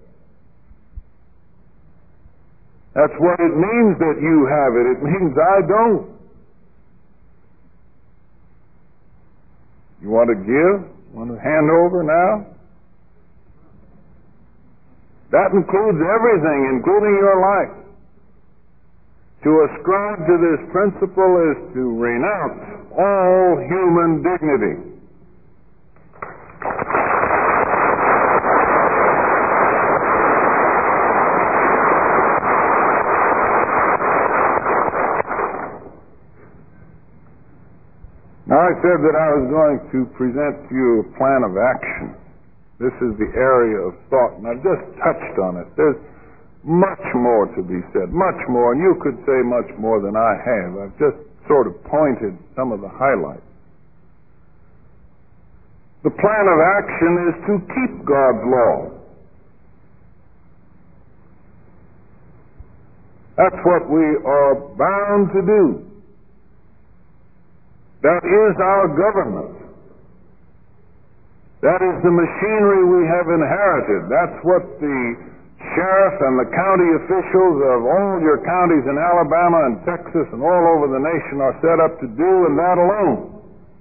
That's what it means that you have it. It means I don't. You want to give? Want to hand over now? That includes everything, including your life. To ascribe to this principle is to renounce all human dignity. Now, I said that I was going to present to you a plan of action. This is the area of thought, and I've just touched on it. There's much more to be said, much more, and you could say much more than I have. I've just sort of pointed some of the highlights. The plan of action is to keep God's law. That's what we are bound to do. That is our government. That is the machinery we have inherited. That's what the sheriff and the county officials of all your counties in Alabama and Texas and all over the nation are set up to do, and that alone.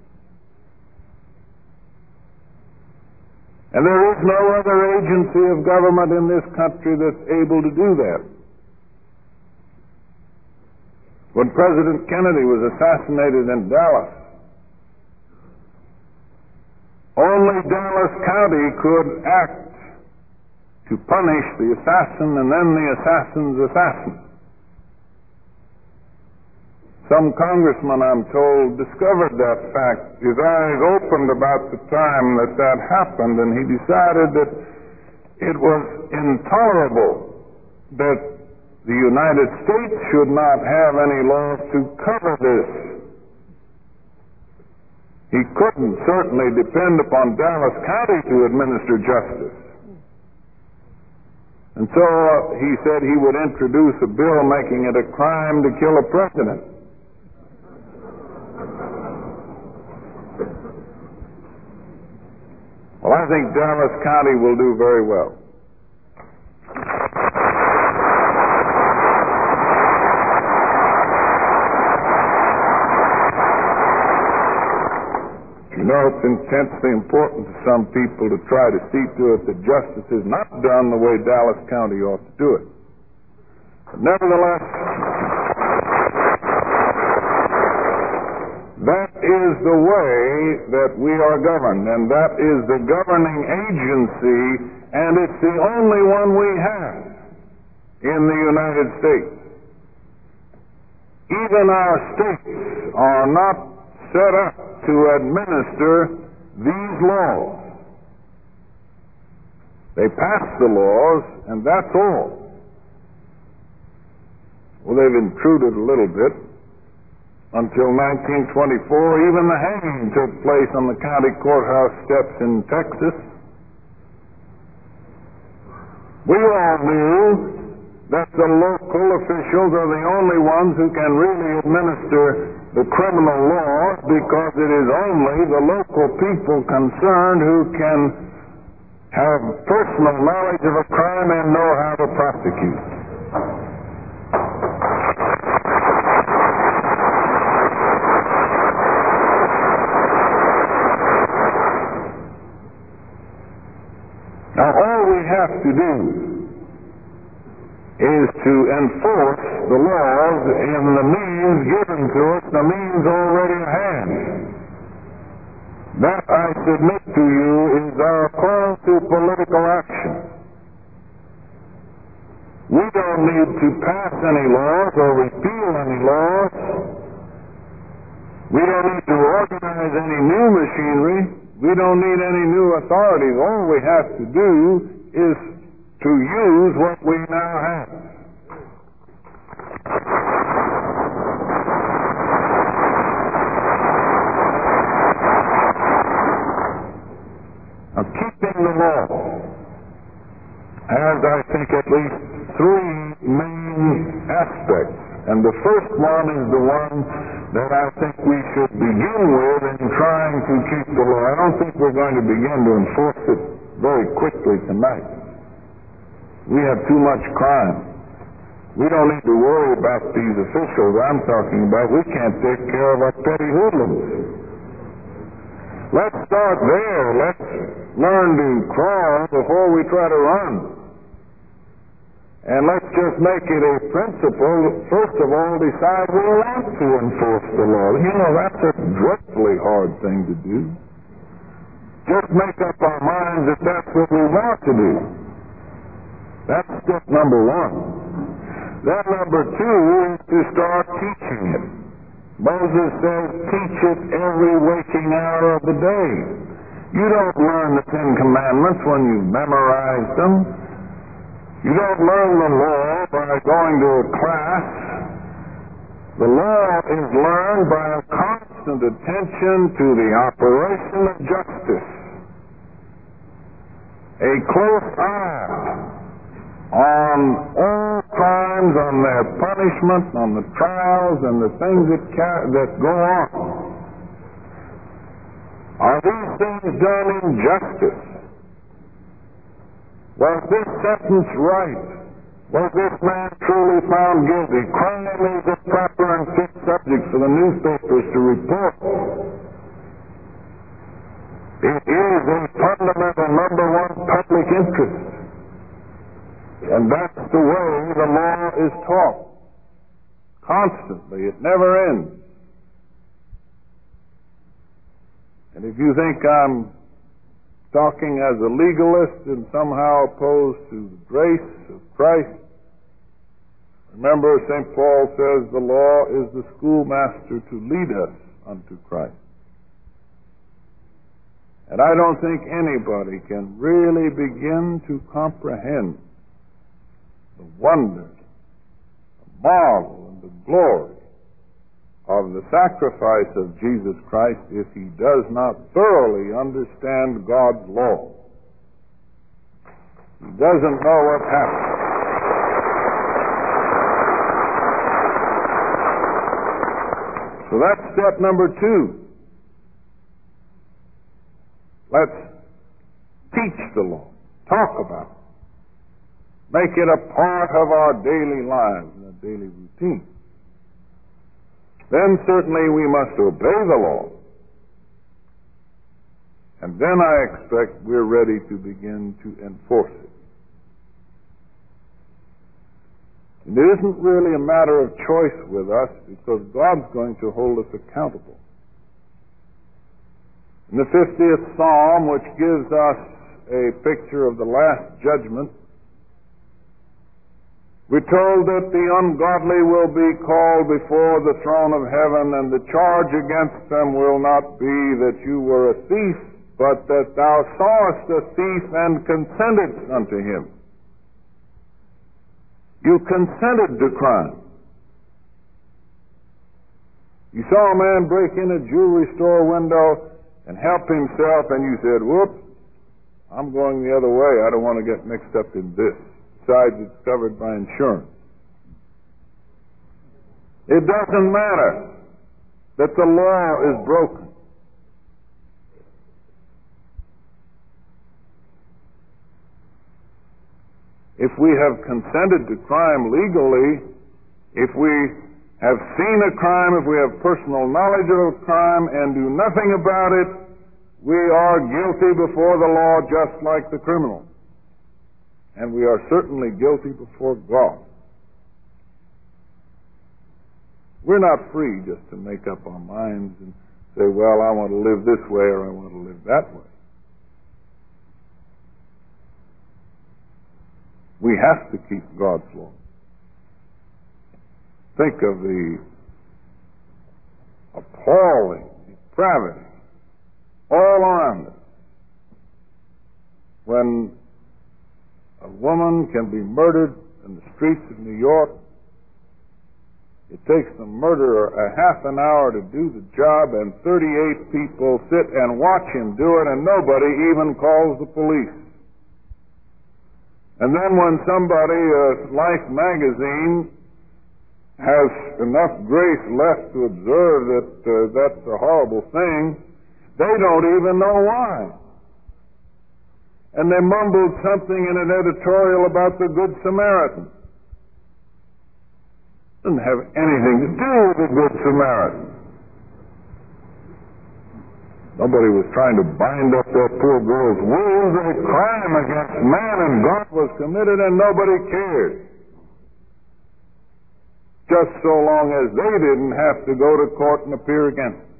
And there is no other agency of government in this country that's able to do that. When President Kennedy was assassinated in Dallas, only Dallas County could act to punish the assassin and then the assassin's assassin. Some congressman, I'm told, discovered that fact. His eyes opened about the time that happened, and he decided that it was intolerable that the United States should not have any laws to cover this. He couldn't certainly depend upon Dallas County to administer justice. And so he said he would introduce a bill making it a crime to kill a president. Well, I think Dallas County will do very well. You know, it's intensely important to some people to try to see to it that justice is not done the way Dallas County ought to do it. But nevertheless, that is the way that we are governed, and that is the governing agency, and it's the only one we have in the United States. Even our states are not set up to administer these laws. They pass the laws, and that's all. Well, they've intruded a little bit. Until 1924, even the hanging took place on the county courthouse steps in Texas. We all knew that the local officials are the only ones who can really administer the criminal laws, because it is only the local people concerned who can have personal knowledge of a crime and know how to prosecute. Now, all we have to do is to enforce the laws in the means given to us, the means already at hand. That, I submit to you, is our call to political action. We don't need to pass any laws or repeal any laws. We don't need to organize any new machinery. We don't need any new authorities. All we have to do is to use what we now have. Now, keeping the law has, I think, at least three main aspects. And the first one is the one that I think we should begin with in trying to keep the law. I don't think we're going to begin to enforce it very quickly tonight. We have too much crime. We don't need to worry about these officials I'm talking about. We can't take care of our petty hoodlums. Let's start there. Let's learn to crawl before we try to run. And let's just make it a principle, first of all, decide we want to enforce the law. You know, that's a dreadfully hard thing to do. Just make up our minds that that's what we want to do. That's step number one. Then number two is to start teaching it. Moses says, teach it every waking hour of the day. You don't learn the Ten Commandments when you've memorized them. You don't learn the law by going to a class. The law is learned by a constant attention to the operation of justice. A close eye on all crimes, on their punishment, on the trials, and the things that go on. Are these things done in justice? Was this sentence right? Was this man truly found guilty? Crime is a proper and fit subject for the newspapers to report. It is a fundamental number one public interest. And that's the way the law is taught. Constantly. It never ends. And if you think I'm talking as a legalist and somehow opposed to the grace of Christ, Remember, St. Paul says the law is the schoolmaster to lead us unto Christ. And I don't think anybody can really begin to comprehend the wonder, the marvel, and the glory of the sacrifice of Jesus Christ if he does not thoroughly understand God's law. He doesn't know what happened. So that's step number 2. Let's teach the law, talk about it, make it a part of our daily lives and a daily routine. Then certainly we must obey the law. And then I expect we're ready to begin to enforce it. And it isn't really a matter of choice with us because God's going to hold us accountable. In the 50th Psalm, which gives us a picture of the last judgment, we're told that the ungodly will be called before the throne of heaven, and the charge against them will not be that you were a thief, but that thou sawest a thief and consentedst unto him. You consented to crime. You saw a man break in a jewelry store window and help himself, and you said, whoops, I'm going the other way. I don't want to get mixed up in this. Besides, it's covered by insurance. It doesn't matter that the law is broken. If we have consented to crime legally, if we have seen a crime, if we have personal knowledge of a crime and do nothing about it, we are guilty before the law just like the criminal. And we are certainly guilty before God. We're not free just to make up our minds and say, well, I want to live this way or I want to live that way. We have to keep God's law. Think of the appalling depravity all around us when a woman can be murdered in the streets of New York. It takes the murderer a half an hour to do the job, and 38 people sit and watch him do it, and nobody even calls the police. And then when somebody, Life magazine, has enough grace left to observe that that's a horrible thing, they don't even know why. And they mumbled something in an editorial about the Good Samaritan. Didn't have anything to do with the Good Samaritan. Nobody was trying to bind up that poor girl's wounds. A crime against man and God was committed and nobody cared. Just so long as they didn't have to go to court and appear against it.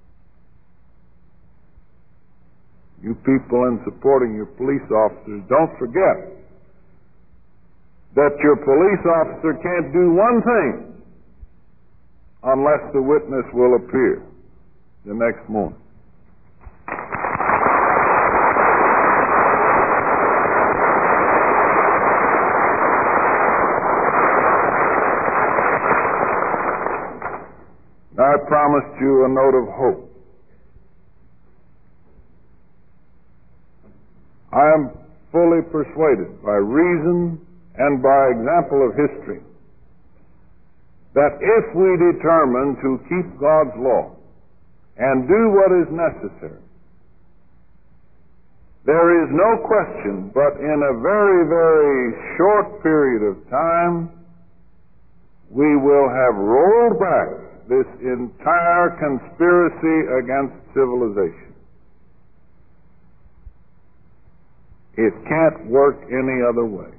You people in supporting your police officers, don't forget that your police officer can't do one thing unless the witness will appear the next morning. I promised you a note of hope. I am fully persuaded by reason and by example of history that if we determine to keep God's law and do what is necessary, there is no question but in a very, very short period of time we will have rolled back this entire conspiracy against civilization. It can't work any other way.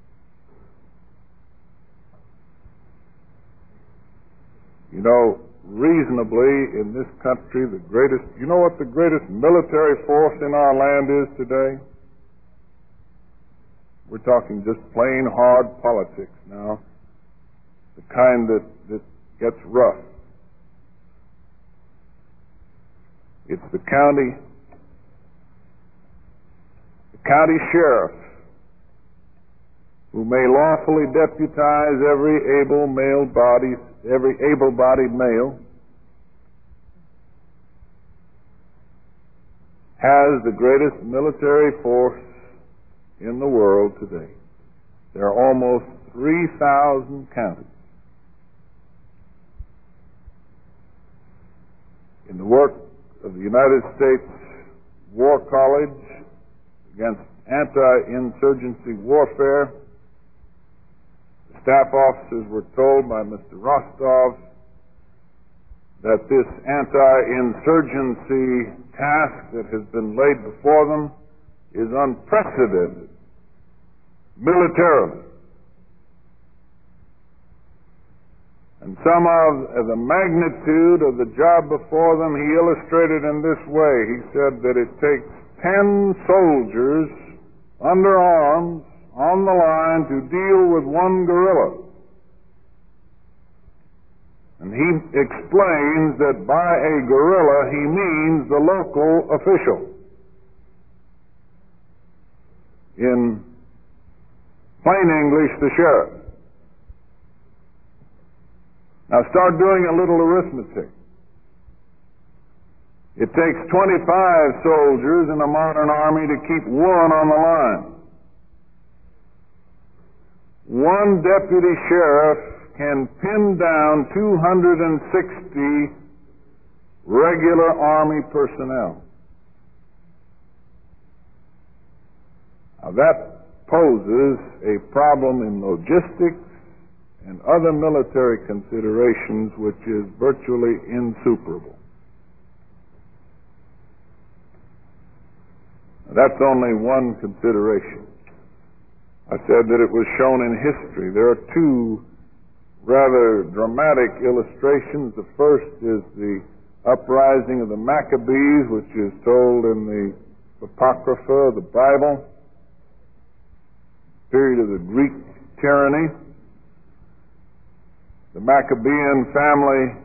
You know, reasonably in this country, you know what the greatest military force in our land is today? We're talking just plain hard politics now. the kind that gets rough. It's the county sheriff who may lawfully deputize every able-bodied male, has the greatest military force in the world today. There are almost 3,000 counties. In the work of the United States War College against anti-insurgency warfare, the staff officers were told by Mr. Rostov that this anti-insurgency task that has been laid before them is unprecedented militarily. And some of the magnitude of the job before them he illustrated in this way. He said that it takes 10 soldiers under arms on the line to deal with one guerrilla. And he explains that by a guerrilla he means the local official. In plain English, the sheriff. Now start doing a little arithmetic. It takes 25 soldiers in a modern army to keep one on the line. One deputy sheriff can pin down 260 regular army personnel. Now that poses a problem in logistics and other military considerations which is virtually insuperable. That's only one consideration. I said that it was shown in history. There are two rather dramatic illustrations. The first is the uprising of the Maccabees, which is told in the Apocrypha of the Bible, period of the Greek tyranny. The Maccabean family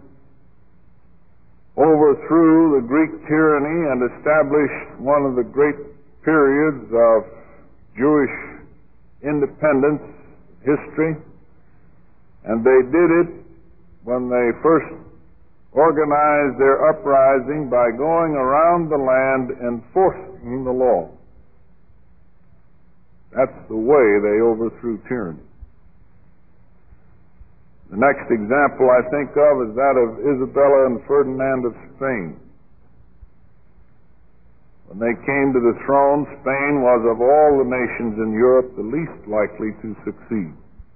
overthrew the Greek tyranny and established one of the great periods of Jewish independence history. And they did it when they first organized their uprising by going around the land enforcing the law. That's the way they overthrew tyranny. The next example I think of is that of Isabella and Ferdinand of Spain. When they came to the throne, Spain was of all the nations in Europe the least likely to succeed.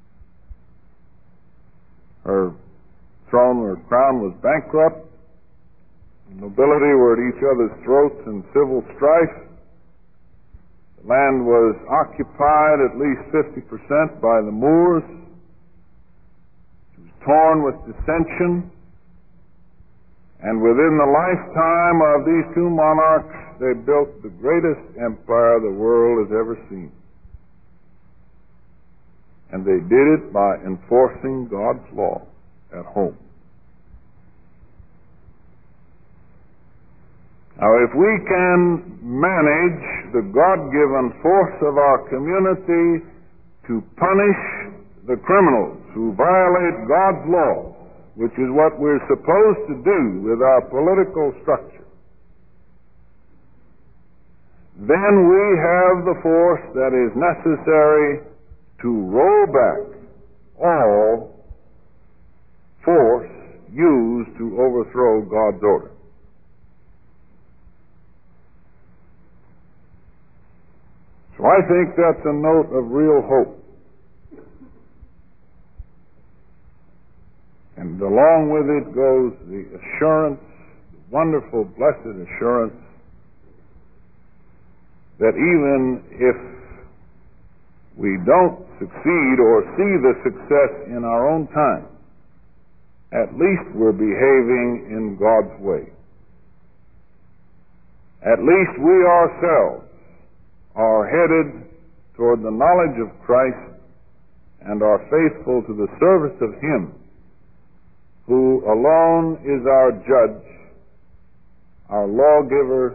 Her throne or crown was bankrupt. The nobility were at each other's throats in civil strife. The land was occupied at least 50% by the Moors. Torn with dissension, and within the lifetime of these two monarchs, they built the greatest empire the world has ever seen. And they did it by enforcing God's law at home. Now, if we can manage the God-given force of our community to punish the criminals who violate God's law, which is what we're supposed to do with our political structure, then we have the force that is necessary to roll back all force used to overthrow God's order. So I think that's a note of real hope. And along with it goes the assurance, the wonderful, blessed assurance, that even if we don't succeed or see the success in our own time, at least we're behaving in God's way. At least we ourselves are headed toward the knowledge of Christ and are faithful to the service of Him who alone is our judge, our lawgiver,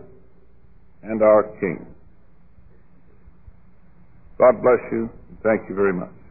and our King. God bless you. Thank you very much.